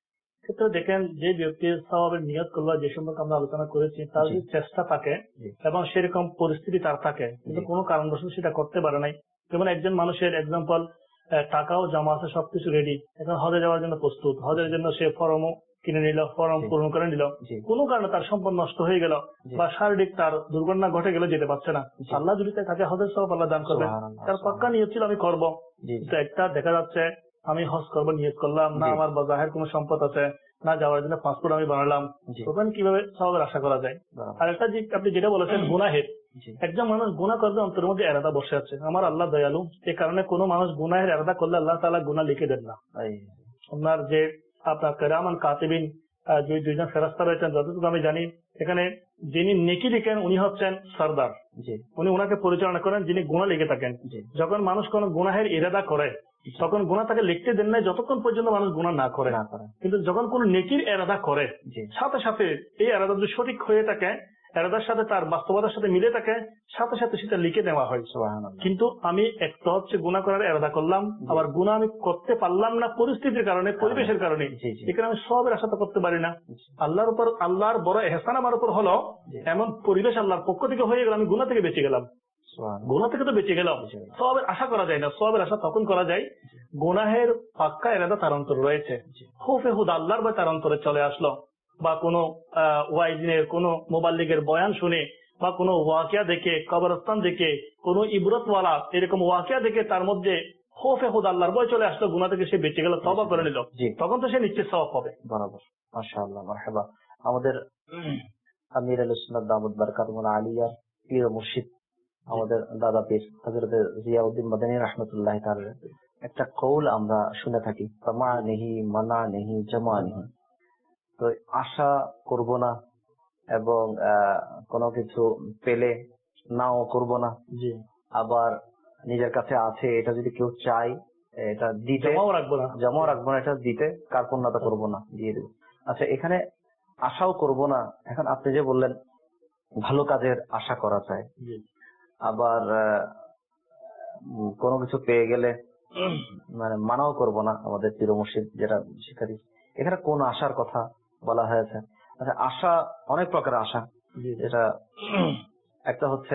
ক্ষেত্রে দেখেন যে ব্যক্তি সওয়াবের নিয়ত করলো, যে সম্পর্কে আমরা আলোচনা করেছি, তার যদি চেষ্টা থাকে এবং সেরকম পরিস্থিতি তার থাকে, কিন্তু কোনো কারণবশত সেটা করতে পারে নাই। যেমন একজন মানুষের এক্সাম্পল, টাকাও জমা আছে, সবকিছু রেডি, এখন হজে যাওয়ার জন্য প্রস্তুত, হজের জন্য সে ফর্মও কিনে নিল, ফর্ম পূরণ করে নিল, কোনো কারণে তার সম্পদ নষ্ট হয়ে গেল বা শারীরিক তার দুর্ঘটনা ঘটে গেল, যেতে পারছে না, আল্লাহ যদি তাকে হজের সওয়াব আল্লাহ দান করবে। তার পাক্কা নিয়ত ছিল আমি করবো, কিন্তু একটা দেখা যাচ্ছে আমি হজ করবো নিয়ত করলাম না, আমার বাজাহের কোনো সম্পদ আছে না, যাওয়ার জন্য পাসপোর্ট আমি বানালাম, তখন কিভাবে সওয়াবের আশা করা যায়? আর একটা আপনি যেটা বলেছেন গুনাহের, একজন মানুষ গুনাহ করবে অন্তরের মধ্যে এরাদা বসে আছে, আমার আল্লাহ দয়ালু, এই কারণে কোনো মানুষ গুনাহের এরাদা করলে আল্লাহ তাআলা গুনাহ লিখে দেন না। আপনার যে আপনার কিরামান কাতিবিন, দুইজন ফেরেশতা রয়েছেন যতটুকু আমি জানি, এখানে যিনি নেকি লিখেন উনি হচ্ছেন সরদার, উনি ওনাকে পরিচালনা করেন, যিনি গুনাহ লিখে থাকেন। যখন মানুষ কোন গুনাহের ইরাদা করে তখন গুনাহ তাকে লিখতে দেন না যতক্ষণ পর্যন্ত মানুষ গুনাহ না করে। কিন্তু যখন কোন নেকির এরাদা করে, সাথে সাথে এই এরাদা যদি সঠিক হয়ে থাকে, এরাদার সাথে তার বাস্তবতার সাথে মিলে থাকে, সাথে সাথে সেটা লিখে দেওয়া হয়। কিন্তু আমি একটা হচ্ছে গুনাহ করার এরাদা করলাম, আবার গুনাহ আমি করতে পারলাম না পরিস্থিতির কারণে, পরিবেশের কারণে, এখানে আমি সবের আশা তো করতে পারি না। আল্লাহর উপর আল্লাহর বড় এহসান আমার উপর হলো, এমন পরিবেশ আল্লাহর পক্ষ থেকে হয়ে গেল, আমি গুনাহ থেকে বেঁচে গেলাম, গুনাহ থেকে তো বেঁচে গেলাম। সবের আশা করা যায় না, সবের আশা তখন করা যায় গুনাহের পাক্কা এরাদা তার অন্তর রয়েছে, খুফে হুদ আল্লাহর ভয় তার অন্তরে চলে আসলো, বা কোনো ওয়াইজিনের কোনো মোবাল্লিগের বয়ান শুনে বা কোনো ওয়াকিয়া দেখে, কবরস্থান দেখে, কোনো ইবরতওয়ালা এরকম ওয়াকিয়া দেখে তার মধ্যে খৌফে খুদ আল্লাহর ভয় চলে আসলো, গুনাহ থেকে সে বেঁচে গেল, তওবা করে নিল, তখন তো সে নিশ্চিত সওয়াব পাবে। বরাবর। মাশাআল্লাহ, মারহাবা। আমাদের আমির আহলে সুন্নাত দামাত বারাকাতুহুল আলিয়া পীর মুর্শিদ, আমাদের দাদা পীর হযরত জিয়াউদ্দিন মাদানী রাহমাতুল্লাহি তাআলা একটা কৌল আমরা শুনে থাকি, তামা নেহি মানা নেহি জামা নেহি। তো আশা করব না এবং কোনো কিছু পেলে নাও করব না, আবার নিজের কাছে আছে এটা যদি কেউ চাই এটা দিতে, জমাও রাখবো না, এটা দিতে কার্পণ্যতা করব না, দিয়ে দেব। আচ্ছা, এখানে আশাও করব না, এখন আপনি যে বললেন ভালো কাজের আশা করা যায়, আবার কোনো কিছু পেয়ে গেলে মানে মানাও করব না, আমাদের পীর মুর্শিদ যেটা শিক্ষা দিচ্ছে, এখানে কোন আশার কথা বলা হয়েছে? আচ্ছা, আশা অনেক প্রকার আশা, যেটা একটা হচ্ছে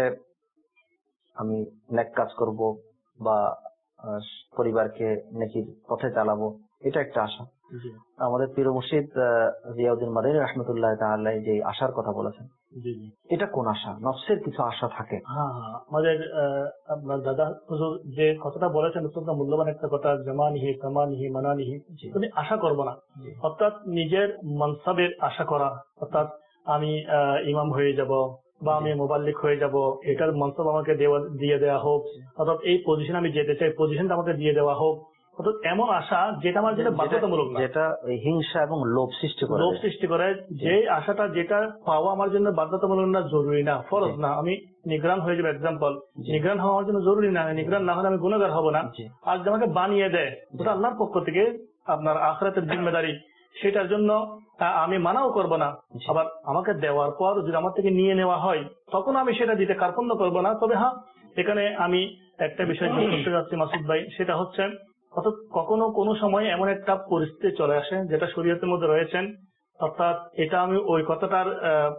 আমি নেক কাজ করব বা পরিবারকে নেকির পথে চালাবো, এটা একটা আশা। আমাদের পীর মুর্শিদ জিয়াউদ্দিন মাদানী রাহমাতুল্লাহি তাআলা যে আশার কথা বলেছেন, এটা কোন আশা? নফসের কিছু আশা থাকে। আমাদের আপনার দাদা হুজুর যে কথাটা বলেছেন অত্যন্ত মূল্যবান একটা কথা, জামানিহি কামানিহি মানানিহি, তুমি আশা করবো না, অর্থাৎ নিজের মানসাবের আশা করা, অর্থাৎ আমি ইমাম হয়ে যাব বা আমি মুবাল্লিগ হয়ে যাব, এটার মনসব আমাকে দিয়ে দেওয়া হোক, অর্থাৎ এই পজিশন আমি যেতে চাই, পজিশনটা আমাকে দিয়ে দেওয়া হোক, অর্থাৎ এমন আশা যেটা আমার জন্য বাধ্যতামূলক না, যেটা হিংসা এবং লোভ সৃষ্টি করে, যে আশাটা যেটা পাওয়া আমার জন্য বাধ্যতামূলক না, জরুরি না, ফরজ না, আমি নিগরান হয়ে যাবো, এক্সাম্পল নিগরান হওয়া আমার জন্য জরুরি না, নিগরান না হলে আমি গুনাহগার হব না, আর যে আমাকে বানিয়ে দেয় ওটা আল্লাহর পক্ষ থেকে আপনার আখিরাতের জিম্মেদারি, সেটার জন্য আমি মানাও করব না, আবার আমাকে দেওয়ার পর যদি আমার থেকে নিয়ে নেওয়া হয় তখন আমি সেটা দিতে কার্পণ্য করব না। তবে হ্যাঁ, এখানে আমি একটা বিষয় করতে যাচ্ছি মাসুদ ভাই, সেটা হচ্ছে অর্থাৎ কখনো কোনো সময় এমন একটা পরিস্থিতি চলে আসে যেটা শরীয়তের মধ্যে রয়েছেন, অর্থাৎ এটা আমি ওই কথাটার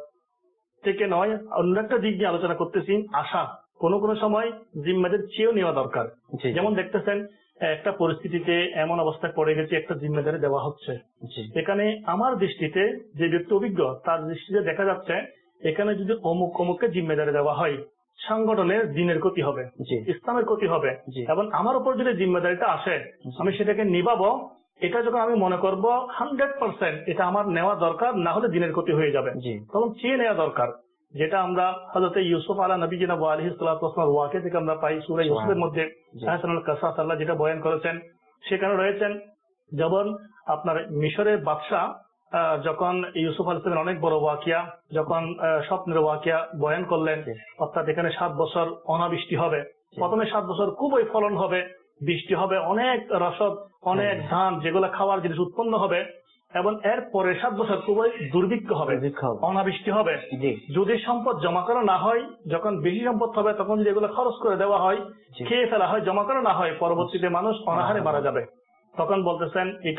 থেকে নয়, অন্য একটা দিক নিয়ে আলোচনা করতেছি। আশা কোনো কোনো সময় জিম্মাদের চেয়েও নেওয়া দরকার। যেমন দেখতেছেন একটা পরিস্থিতিতে এমন অবস্থায় পড়ে গেছে, একটা জিম্মেদারি দেওয়া হচ্ছে, এখানে আমার দৃষ্টিতে যে ব্যক্তি অভিজ্ঞ তার দৃষ্টিতে দেখা যাচ্ছে এখানে যদি অমুক অমুককে জিম্মেদারি দেওয়া হয়, সংগঠনের দিনের ক্ষতি হবে, ইসলামের ক্ষতি হবে, এবং আমার উপর যদি জিম্মেদারিটা আসে আমি সেটাকে নিভাবো, এটা যখন আমি মনে করব 100% এটা আমার নেওয়া দরকার, না হলে দিনের ক্ষতি হয়ে যাবে, তখন চেয়ে নেওয়া দরকার। যেটা আমরা হযরত ইউসুফ আলা নবী জিনাব আলাইহিস সালাতু ওয়াস সালাম ওয়াকিয়া থেকে আমরা পাই, সূরা ইউসুফের মধ্যে হাসানুল কাসাস আল্লাহ যেটা বয়ান করেছেন সেখানে রয়েছেন, যেমন আপনার মিশরের বাদশা যখন ইউসুফ আলাইহিস সালামের অনেক বড় ওয়াকিয়া, যখন স্বপ্নের ওয়াকিয়া বয়ান করলেন, অর্থাৎ এখানে 7 বছর অনাবৃষ্টি হবে, প্রথমে 7 বছর খুবই ফলন হবে, বৃষ্টি হবে, অনেক রসদ, অনেক ধান যেগুলো খাওয়ার জিনিস উৎপন্ন হবে, এবং এর পরে 7 বছর খুবই দুর্ভিক্ষ হবে, অনাবৃষ্টি হবে। যদি সম্পদ জমা করা না হয়, যখন বেশি সম্পদ হবে তখন যদি এগুলো খরচ করে দেওয়া হয়, খেয়ে ফেলা হয়, জমা করা না হয়, পরবর্তীতে মানুষ অনাহারে মারা যাবে। তখন বলতেছেন এটার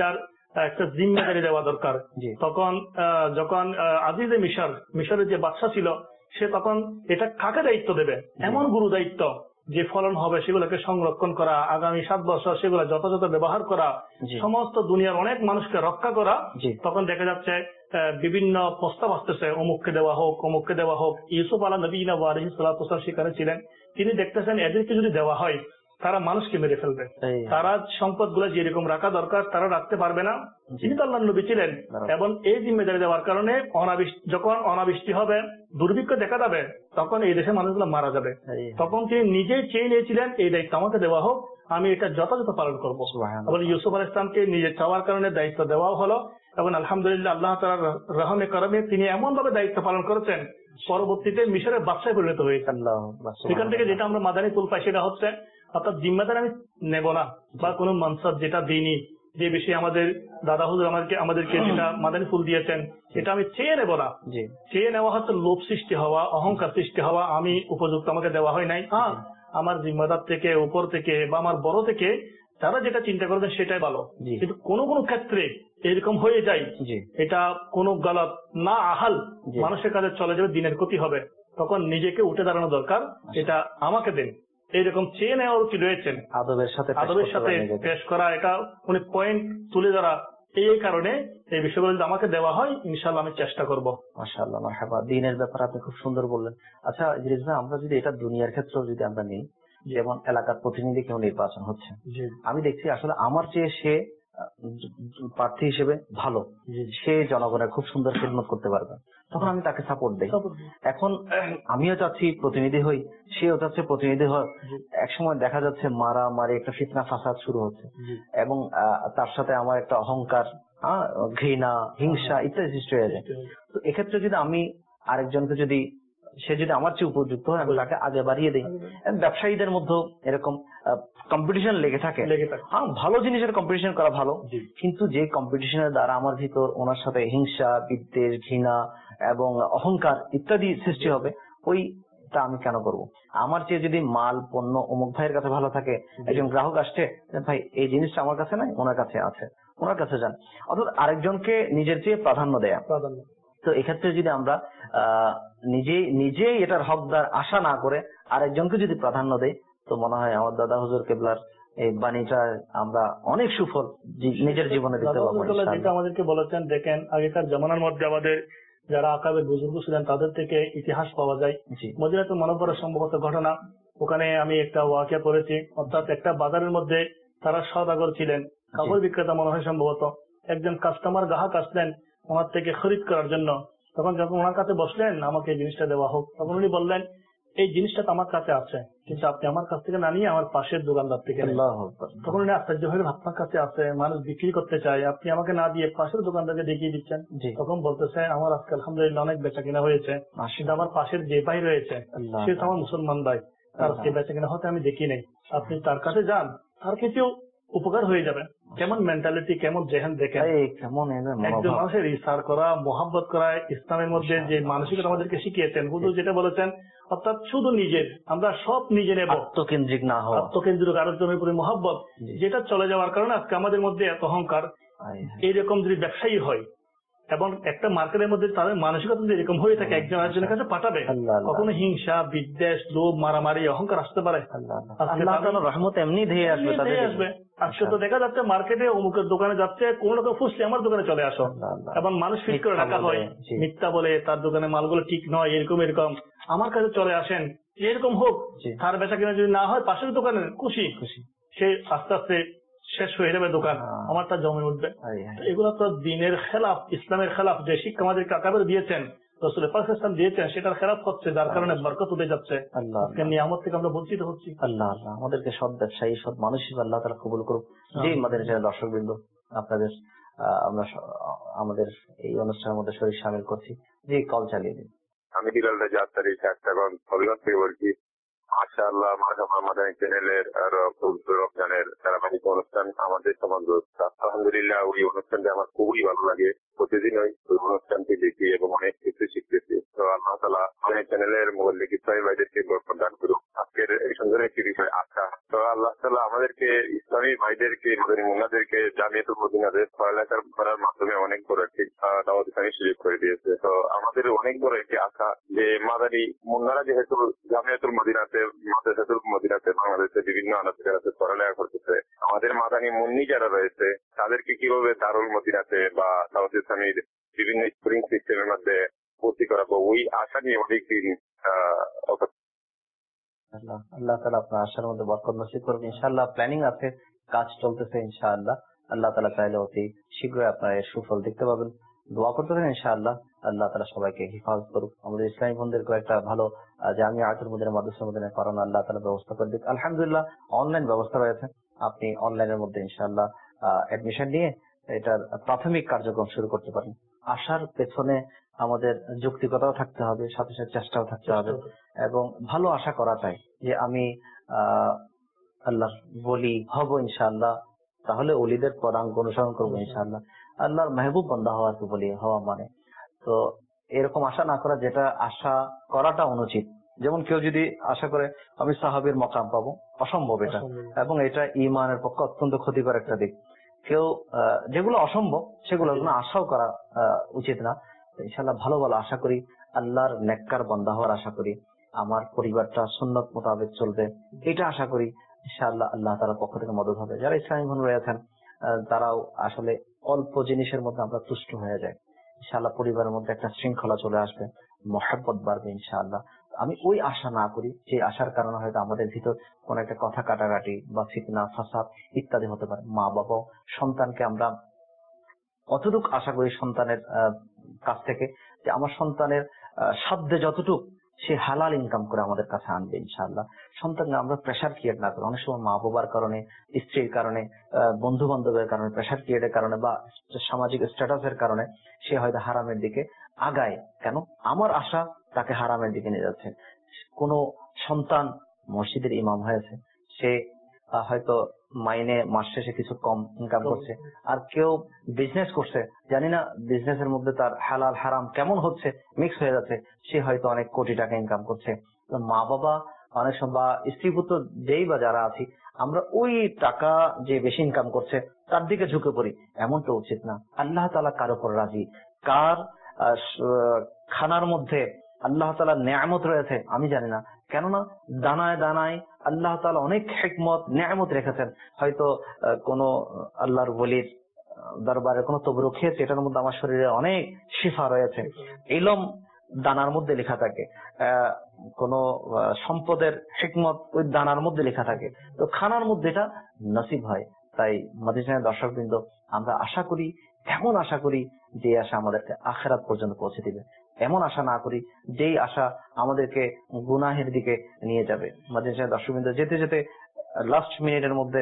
একটা জিম্মেদারি দেওয়া দরকার। তখন যখন আজিজে মিশরের যে বাদশা ছিল, সে তখন এটা কাকে দায়িত্ব দেবে? এমন গুরু দায়িত্ব যে ফলন হবে সেগুলোকে সংরক্ষণ করা, আগামী 7 বছর সেগুলো যথাযথ ব্যবহার করা, সমস্ত দুনিয়ার অনেক মানুষকে রক্ষা করা। তখন দেখা যাচ্ছে বিভিন্ন প্রস্তাব আসতেছে, অমুককে দেওয়া হোক, অমুককে দেওয়া হোক। ইউসুফ আলা নবীনা ওয়া আলাইহিস সালাতু ওয়াস সালাম সেখানে ছিলেন। তিনি দেখতেছেন এদেরকে যদি দেওয়া হয় তারা মানুষকে মেরে ফেলবে, তারা সম্পদ গুলো যেরকম রাখা দরকার তারা রাখতে পারবে না। তিনি তো আল্লাহর নবী ছিলেন, এবং এই জিম্মেদারি দেওয়ার কারণে যখন অনাবৃষ্টি হবে, দুর্ভিক্ষ দেখা যাবে, তখন এই দেশের মানুষগুলো মারা যাবে। তখন তিনি নিজেই চেয়ে নিয়েছিলেন এই দায়িত্ব আমাকে দেওয়া হোক, আমি এটা যথাযথ পালন করবো। এবং ইউসুফ আলাইহিস সালামকে নিজে চাওয়ার কারণে দায়িত্ব দেওয়াও হলো, এবং আলহামদুলিল্লাহ আল্লাহ তাআলার রহমে করমে তিনি এমন ভাবে দায়িত্ব পালন করেছেন, পরবর্তীতে মিশরের বাদশায় পরিণত হয়েছেন। সেখান থেকে যেটা আমরা মাদানী ফুল পাই সেটা হচ্ছে, অর্থাৎ জিম্মাদার আমি নেব না, বা কোনো মানসাব যেটা দিইনি, যে বিষয়ে আমাদের দাদা হুজুর আমাদেরকে যেটা মাদানী ফুল দিয়েছেন, সেটা আমি চেয়ে নেব না। চেয়ে নেওয়া হচ্ছে লোভ সৃষ্টি হওয়া, অহংকার সৃষ্টি হওয়া, আমি উপযুক্ত, আমাকে দেওয়া হয় নাই। আমার জিম্মাদার থেকে, উপর থেকে বা আমার বড় থেকে যারা যেটা চিন্তা করবেন সেটাই ভালো। কিন্তু কোনো কোনো ক্ষেত্রে এরকম হয়ে যায়, এটা কোনো গলত না আহাল মানুষের কাছে চলে যাবে, দিনের ক্ষতি হবে। তখন নিজেকে উঠে দাঁড়ানো দরকার, এটা আমাকে দেন, এইরকম চেয়ে নেওয়ার কি রয়েছেন, আদবের সাথে পেশ করা, এটা উনি পয়েন্ট তুলে ধরা। এই কারণে এই বিষয়গুলো যদি আমাকে দেওয়া হয়, ইনশাআল্লাহ আমি চেষ্টা করবো। মাশাআল্লাহ, মারহাবা। দিনের ব্যাপারে আপনি খুব সুন্দর বললেন। আচ্ছা ইদ্রিস ভাই, আমরা যদি এটা দুনিয়ার ক্ষেত্রেও যদি আমরা নিই, যেমন এলাকার প্রতিনিধি কেউ নির্বাচন হচ্ছে, আমি দেখছি আসলে আমার চেয়ে সে প্রার্থী হিসেবে ভালো, সে জনগণের খুব সুন্দর খেদমত করতে পারবে, তখন আমি তাকে সাপোর্ট দেই। এখন আমিও চাচ্ছি প্রতিনিধি হই, সেও চাচ্ছে প্রতিনিধি হয়। একসময় দেখা যাচ্ছে মারামারি, একটা ফিতনা ফাসাদ শুরু হচ্ছে, এবং তার সাথে আমার একটা অহংকার, ঘৃণা, হিংসা ইত্যাদি সৃষ্টি হয়ে যায়। তো এক্ষেত্রে যদি আমি আরেকজনকে যদি সে যদি আমার চেয়ে উপযুক্ত হয়, আমি তাকে আগে বাড়িয়ে দিই। ব্যবসায়ীদের মধ্যে এরকম কম্পিটিশন লেগে থাকে। ভালো জিনিসের কম্পিটিশন করা ভালো, কিন্তু যে কম্পিটিশনের দ্বারা আমার ভিতর ওনার সাথে হিংসা, বিদ্বেষ, ঘৃণা এবং অহংকার ইত্যাদি সৃষ্টি হবে, ওইটা আমি কেন করব? আমার চেয়ে যদি মাল পণ্য অমুক ভাইয়ের কাছে ভালো থাকে, একজন গ্রাহক আসছে, ভাই এই জিনিসটা আমার কাছে নাই, ওনার কাছে আছে, ওনার কাছে যান। অর্থাৎ আরেকজনকে নিজের চেয়ে প্রাধান্য দেয়া। তো এক্ষেত্রে যদি আমরা নিজেই এটার হকদার আশা না করে আরেকজনকে যদি প্রাধান্য দেই, তো মনে হয় আমার দাদা হুজুর কেবলার এই বাণীটা আমরা অনেক সুফল নিজের জীবনে দিতে পারবো। যেটা আমাদেরকে বলেছেন, দেখেন আগেকার জামানার মধ্যে আমাদের যারা আকাবের বুজুর্গ ছিলেন তাদের থেকে ইতিহাস পাওয়া যায়। মদিনাতুল মুনাওয়ারার সম্ভবত ঘটনা, ওখানে আমি একটা ওয়াকিয়া পড়েছি। অর্থাৎ একটা বাজারের মধ্যে তারা সওদাগর ছিলেন, কাপড় বিক্রেতা মনে হয় সম্ভবত। একজন কাস্টমার গ্রাহক আসলেন ওনার থেকে খরিদ করার জন্য। তখন যখন ওনার কাছে বসলেন, আমাকে এই জিনিসটা দেওয়া হোক, তখন উনি বললেন, এই জিনিসটা তো আমার কাছে আছে, কিন্তু আপনি আমার কাছ থেকে না নিয়ে আমার পাশের দোকানদার থেকে। তখন উনি আশ্চর্য হয়ে গেলেন, আপনার কাছে আছে, মানুষ বিক্রি করতে চায়, আপনি আমাকে না দিয়ে পাশের দোকানদারকে দেখিয়ে দিচ্ছেন। তখন বলতেছে, আমার আজকে আলহামদুলিল্লাহ অনেক বেচা কিনা হয়েছে, কিন্তু আমার পাশের যে ভাই রয়েছে সে তো আমার মুসলমান ভাই, তার আজকে বেচা কিনা হতে আমি দেখি নাই। আপনি তার কাছে যান, তার কিছু উপকার হয়ে যাবে। কেমন মেন্টালিটি, কেমন জেহেন দেখেন, একজন মানুষের ইসার করা, মোহাব্বত করা, ইসলামের মধ্যে যে মানসিকতা আমাদেরকে শিখিয়েছেন হুজুর যেটা বলেছেন, অর্থাৎ শুধু নিজের, আমরা সব নিজে নেব, আত্মকেন্দ্রিক না হওয়া, আত্মকেন্দ্রিক, আরেকজনের উপরে মোহাব্বত, যেটা চলে যাওয়ার কারণে আজকে আমাদের মধ্যে এত অহংকার। এইরকম যদি ব্যবসায়ী হয় এবং একটা মার্কেটের মধ্যে তাদের মানসিকতা যদি এরকম হয়ে থাকে, একজন আরেকজনের কাছে পাঠাবে, কখনো হিংসা, বিদ্বেষ, লোভ, মারামারি, অহংকার আসতে পারে। রহমত এমনি ধেয়ে আসবে। আজকে তো দেখা যাচ্ছে মার্কেটে অমুকের দোকানে যাচ্ছে, কোন লোক ফুসলে আমার দোকানে চলে আসো, এবং মানুষ ফিট করে রাখা হয়, মিথ্যা বলে তার দোকানে মালগুলো ঠিক নয়, এরকম আমার কাছে চলে আসেন, এরকম হোক। তার বেচা কিনা যদি না হয়, পাশের দোকানে খুশি, সে আস্তে আস্তে শেষ হয়ে যাবে দোকান, আমারটা জমে উঠবে। এগুলো তো দিনের খেলাফ, ইসলামের খেলাফ। যে শিক্ষা আমাদের আকাবের দিয়েছেন, রাসূল পাক সাল্লাল্লাহু আলাইহি ওয়াসাল্লাম দিয়েছেন, সেটার খেলাফ হচ্ছে, যার কারণে বরকত উঠে যাচ্ছে, নিয়ামত থেকে আমরা বঞ্চিত হচ্ছি। আল্লাহ আমাদেরকে সৎ ব্যবসায়ী, সৎ মানুষ হিসেবে আল্লাহ তাআলা কবুল করুক। জি আমাদের দর্শকবৃন্দ, আপনাদের আমরা আমাদের এই অনুষ্ঠানের মধ্যে শরীর শামিল করছি। জি কল চালিয়ে দিন। আমি হিলাল রাজা আত্মারি শাকটাগন হবিগঞ্জ থেকে বলছি। মাশাআল্লাহ, মাদানী চ্যানেলের রমজানের ধারাবাহিক অনুষ্ঠান আমাদের সমাজ ব্যবস্থা, আলহামদুলিল্লাহ ওই অনুষ্ঠানটা আমার খুবই ভালো লাগে। প্রতিদিন ওই অনুষ্ঠানটি দেখি এবং অনেক কিছু শিখতেছি। তো আল্লাহ তাআলা আমাদের চ্যানেলের মোবাইল লিখিত ভাইদেরকে বরকত দান করুক। আজকের এই সুন্দর একটি বিষয় আশা তো আল্লাহ তাআলা আমাদেরকে ইসলামী ভাইদেরকে মাদানী মুন্নাদেরকে জামিয়াতুল মদিনাতে পড়ালেখা করার মাধ্যমে অনেক বড় একটি দাওয়াত ইসলামী সুযোগ করে দিয়েছে। তো আমাদের অনেক বড় একটি আশা যে মাদানী মুন্নারা যেহেতু জামিয়াতুল মদিনাতে মাদ্রাসাতুল মদিনাতে বাংলাদেশে বিভিন্ন আনাচে পড়ালেখা করতেছে, আমাদের মাদানী মুন্নি যারা রয়েছে তাদেরকে কিভাবে দারুল মদিনাতে বা দাওয়াত ইসলামীর বিভিন্ন স্প্রিং সিস্টেমের মধ্যে ভর্তি করাবো, ওই আশা নিয়ে অনেকদিন আল্লাহ তাআলা আপনার আশার মধ্যে বরকত নসিব করুন। ইনশাআল্লাহ প্ল্যানিং আছে, কাজ চলতেছে ইনশাআল্লাহ। আল্লাহ তাআলা চাইলে অতি শীঘ্রই আপনার এর সুফল দেখতে পাবেন। দোয়া করতে থাকেন ইনশাআল্লাহ। আল্লাহ তাআলা সবাইকে হিফাজত করুক। আমাদের ইসলামী বন্ধুদেরকে একটা ভালো জামিয়াতুল মদিনা মাদ্রাসার মধ্যে পড়ানো আল্লাহ তাআলা ব্যবস্থা করে দিক। আলহামদুলিল্লাহ অনলাইন ব্যবস্থা রয়েছে, আপনি অনলাইনের মধ্যে ইনশাআল্লাহ অ্যাডমিশন নিয়ে এটার প্রাথমিক কার্যক্রম শুরু করতে পারেন। আশার পেছনে আমাদের যৌক্তিকতাও থাকতে হবে, সাথে সাথে চেষ্টাও থাকতে হবে এবং ভালো আশা করা চাই যে আমি আল্লাহ বলি হব ইনশাআল্লাহ, তাহলে ওলিদের পদাঙ্ক অনুসরণ করবো ইনশাআল্লাহ। আল্লাহর মেহবুব বান্দা হওয়াকে বলি হওয়া মানে, তো এরকম আশা না করা, যেটা আশা করাটা অনুচিত। যেমন কেউ যদি আশা করে আমি সাহাবীর মকাম পাবো, অসম্ভব এটা, এবং এটা ঈমানের পক্ষে অত্যন্ত ক্ষতিকর একটা দিক। কেউ যেগুলো অসম্ভব সেগুলো আশাও করা উচিত না। ইনশাআল্লাহ ভালো ভালো আশা করি, আল্লাহর নেককার বান্দা হওয়ার আশা করি, আমার পরিবারটা সুন্নত মোতাবেক চলবে এটা আশা করি। ইনশাআল্লাহ আল্লাহ তাআলার পক্ষ থেকে মদদ হবে। যারা ইসলামী বন্ধু রয়েছেন তারাও আসলে অল্প জিনিসের মধ্যে আমরা তুষ্ট হয়ে যাই। ইনশাআল্লাহ পরিবারের মধ্যে একটা শৃঙ্খলা চলে আসবে, মহব্বত বাড়বে ইনশাআল্লাহ। আমি ওই আশা না করি যে আশার কারণে হয়তো আমাদের ভিতর কোন একটা কথা কাটাকাটি বা ফিতনা ফাসাদ ইত্যাদি হতে পারে। মা বাবাও সন্তানকে আমরা অতটুক আশা করি সন্তানের কাছ থেকে যে আমার সন্তানের সাধ্যে যতটুক সে হালাল ইনকাম করে আমাদের কাছে আনবে ইনশাআল্লাহ। সন্তানকে আমরা প্রেশার ক্রিয়েট না করি। অনেক সময় মা বাবার কারণে, স্ত্রীর কারণে, বন্ধু বান্ধবের কারণে, প্রেশার ক্রিয়েটের কারণে বা সামাজিক স্ট্যাটাসের কারণে সে হয়তো হারামের দিকে আগায়। কেন? আমার আশা তাকে হারামের দিকে নিয়ে যাচ্ছে। কোন সন্তান মসজিদের ইমাম হয়েছে, সে হয়তো মাইনে মাস শেষে কিছু কম ইনকাম করছে, আর কেউ বিজনেস করছে, জানি না বিজনেসের মধ্যে তার হালাল হারাম কেমন হচ্ছে, মিক্স হয়ে যাচ্ছে, সে হয়তো অনেক কোটি টাকা ইনকাম করছে। মা বাবা অনেক সময় বা স্ত্রী পুত্র যেই বা যারা আছি, আমরা ওই টাকা যে বেশি ইনকাম করছে তার দিকে ঝুঁকে পড়ি, এমনটা উচিত না। আল্লাহ তাআলা কার উপর রাজি, কার খানার মধ্যে আল্লাহ তাআলার নেয়ামত রয়েছে আমি জানি না। কেননা দানায় দানায় আল্লাহ তাআলা অনেক হিকমত নেয়ামত রেখেছেন। হয়তো কোন আল্লাহর ওলির দরবারে কোন তবরুক খেয়েছে, এটার মধ্যে আমার শরীরে অনেক শিফা রয়েছে, ইলম দানার মধ্যে লেখা থাকে, কোন সম্পদের হিকমত ওই দানার মধ্যে লেখা থাকে। তো খানার মধ্যে এটা নসিব হয়। তাই মাদ্রাসার দর্শকবৃন্দ, আমরা আশা করি, এমন আশা করি যে আশা আমাদেরকে আখিরাত পর্যন্ত পৌঁছে দিবে, এমন আশা না করি যেই আশা আমাদেরকে গুনাহের দিকে নিয়ে যাবে। মাদ্রাসার দর্শকবৃন্দ, যেতে যেতে লাস্ট মিনিটের মধ্যে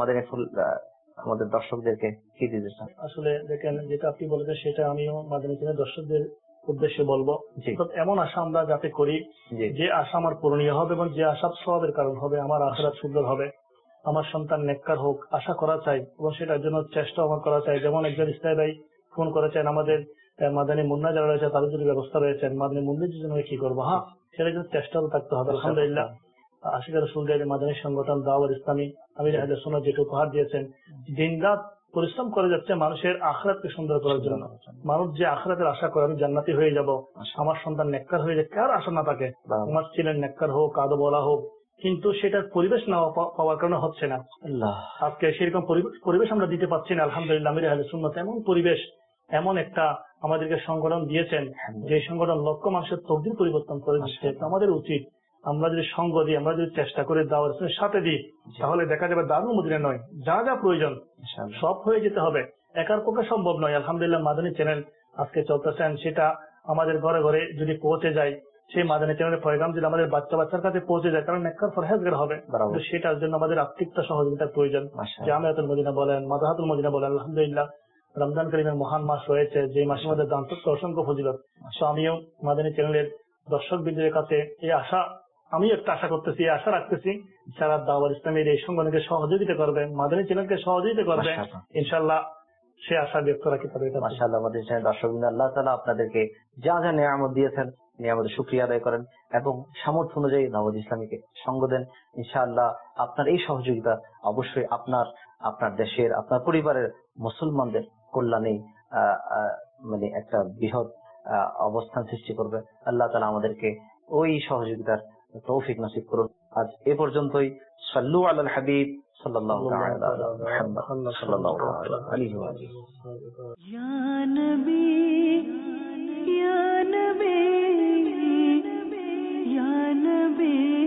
আমাদের দর্শকদেরকে কি দিতে চান? আসলে দেখেন, যেটা আপনি বলেছেন সেটা আমিও মাদ্রাসার দর্শকদের উদ্দেশ্যে বলবো, এমন আশা আমরা যাতে করি যে আশা আমার পূরণীয় হবে এবং যে আশা সওয়াবের কারণ হবে, আমার আখিরাত সুন্দর হবে, আমার সন্তান নেককার হোক, আশা করা চাই এবং সেটার জন্য চেষ্টা আমার করা চাই। যেমন একজন ইসলামী ভাই ফোন করেছেন, আমাদের মাদানী মুন্না যারা রয়েছে তাদের যদি ব্যবস্থা রয়েছেন, মাদানী মুন্নির জন্য কি করবো, হ্যাঁ সেটার জন্য চেষ্টাও থাকতে হবে। আলহামদুলিল্লাহ আশিক রাসূল মাদানী সংগঠন দাওয়াত ইসলামী আমির আহলে সুন্নাত যেটা উপহার দিয়েছেন, দিনরাত পরিশ্রম করে যাচ্ছে মানুষের আখিরাতকে সুন্দর করার জন্য। মানুষ যে আখিরাতের আশা করে আমি জান্নাতি হয়ে যাব, আমার সন্তান নেককার হয়ে যায়, কার আশা না থাকে, আমার ছেলের নেককার হোক, আদব ওয়ালা হোক, কিন্তু সেটার পরিবেশ না পাওয়ার কারণে হচ্ছে না। আজকে সেরকম পরিবেশ আমরা দিতে পারছি না। আলহামদুলিল্লাহ আমির আহলে সুন্নাত এমন পরিবেশ, এমন একটা আমাদেরকে সংগঠন দিয়েছেন যে সংগঠন লক্ষ মানুষের তকদির পরিবর্তন করে দিচ্ছে। আমাদের উচিত আমরা যদি সঙ্গ দিই, আমরা যদি চেষ্টা করে দাওয়ার সাথে দিই, তাহলে দেখা যাবে দারুল মদিনা নয়, যা যা প্রয়োজন সব হয়ে যেতে হবে, একার পক্ষে সম্ভব নয়। আলহামদুলিল্লাহ মাদানী চ্যানেল আজকে চলতেছেন, সেটা আমাদের ঘরে ঘরে যদি পৌঁছে যায়, সেই মাদানী চ্যানেলের পয়গাম যদি আমাদের বাচ্চার কাছে পৌঁছে যায়, কারণ নেককার ফরহেজগার হবে, সেটার জন্য আমাদের আর্থিকতা সহযোগিতার প্রয়োজন। জামিয়াতুল মদিনা বলেন, মাদাহাতুল মদিনা বলেন, আলহামদুলিল্লাহ রমজান কারীমের মহান মাস রয়েছে, যে মাসের মধ্যে দান করতে অসংখ্য ফজিলত। তো আমিও মাদানী চ্যানেলের দর্শকবৃন্দের কাছে এই আশা, আমি একটা আশা করতেছি, আশা রাখতেছি যারা দাওয়াত ইসলামের এই সংগঠনকে সহযোগিতা করবে, মাদানী চ্যানেলকে সহযোগিতা করবে, ইনশাআল্লাহ সে আশা ব্যক্ত রাখি। তবে মাশাআল্লাহ মাদানী চ্যানেল দর্শকবৃন্দ, আল্লাহ তাআলা আপনাদেরকে যা যা নেয়ামত দিয়েছেন নিয়ামতের শুকরিয়া আদায় করেন এবং সামর্থ্য অনুযায়ী দাওয়াত ইসলামীকে সঙ্গ দেন। ইনশাআল্লাহ আপনার এই সহযোগিতা অবশ্যই আপনার দেশের, আপনার পরিবারের মুসলমানদের কল্যাণে মানে একটা বৃহৎ অবস্থান সৃষ্টি করবে। আল্লাহ তাআলা আমাদেরকে ওই সহযোগিতার তৌফিক নসিব করুন। আজ এ পর্যন্তই। সাল্লু আলাল হাবিব সাল্লাল্লাহু তাআলা আলা মুহাম্মদ সাল্লাল্লাহু আলাইহি ওয়া সাল্লাম। ইয়া নবী ইয়া নবী ইয়া নবী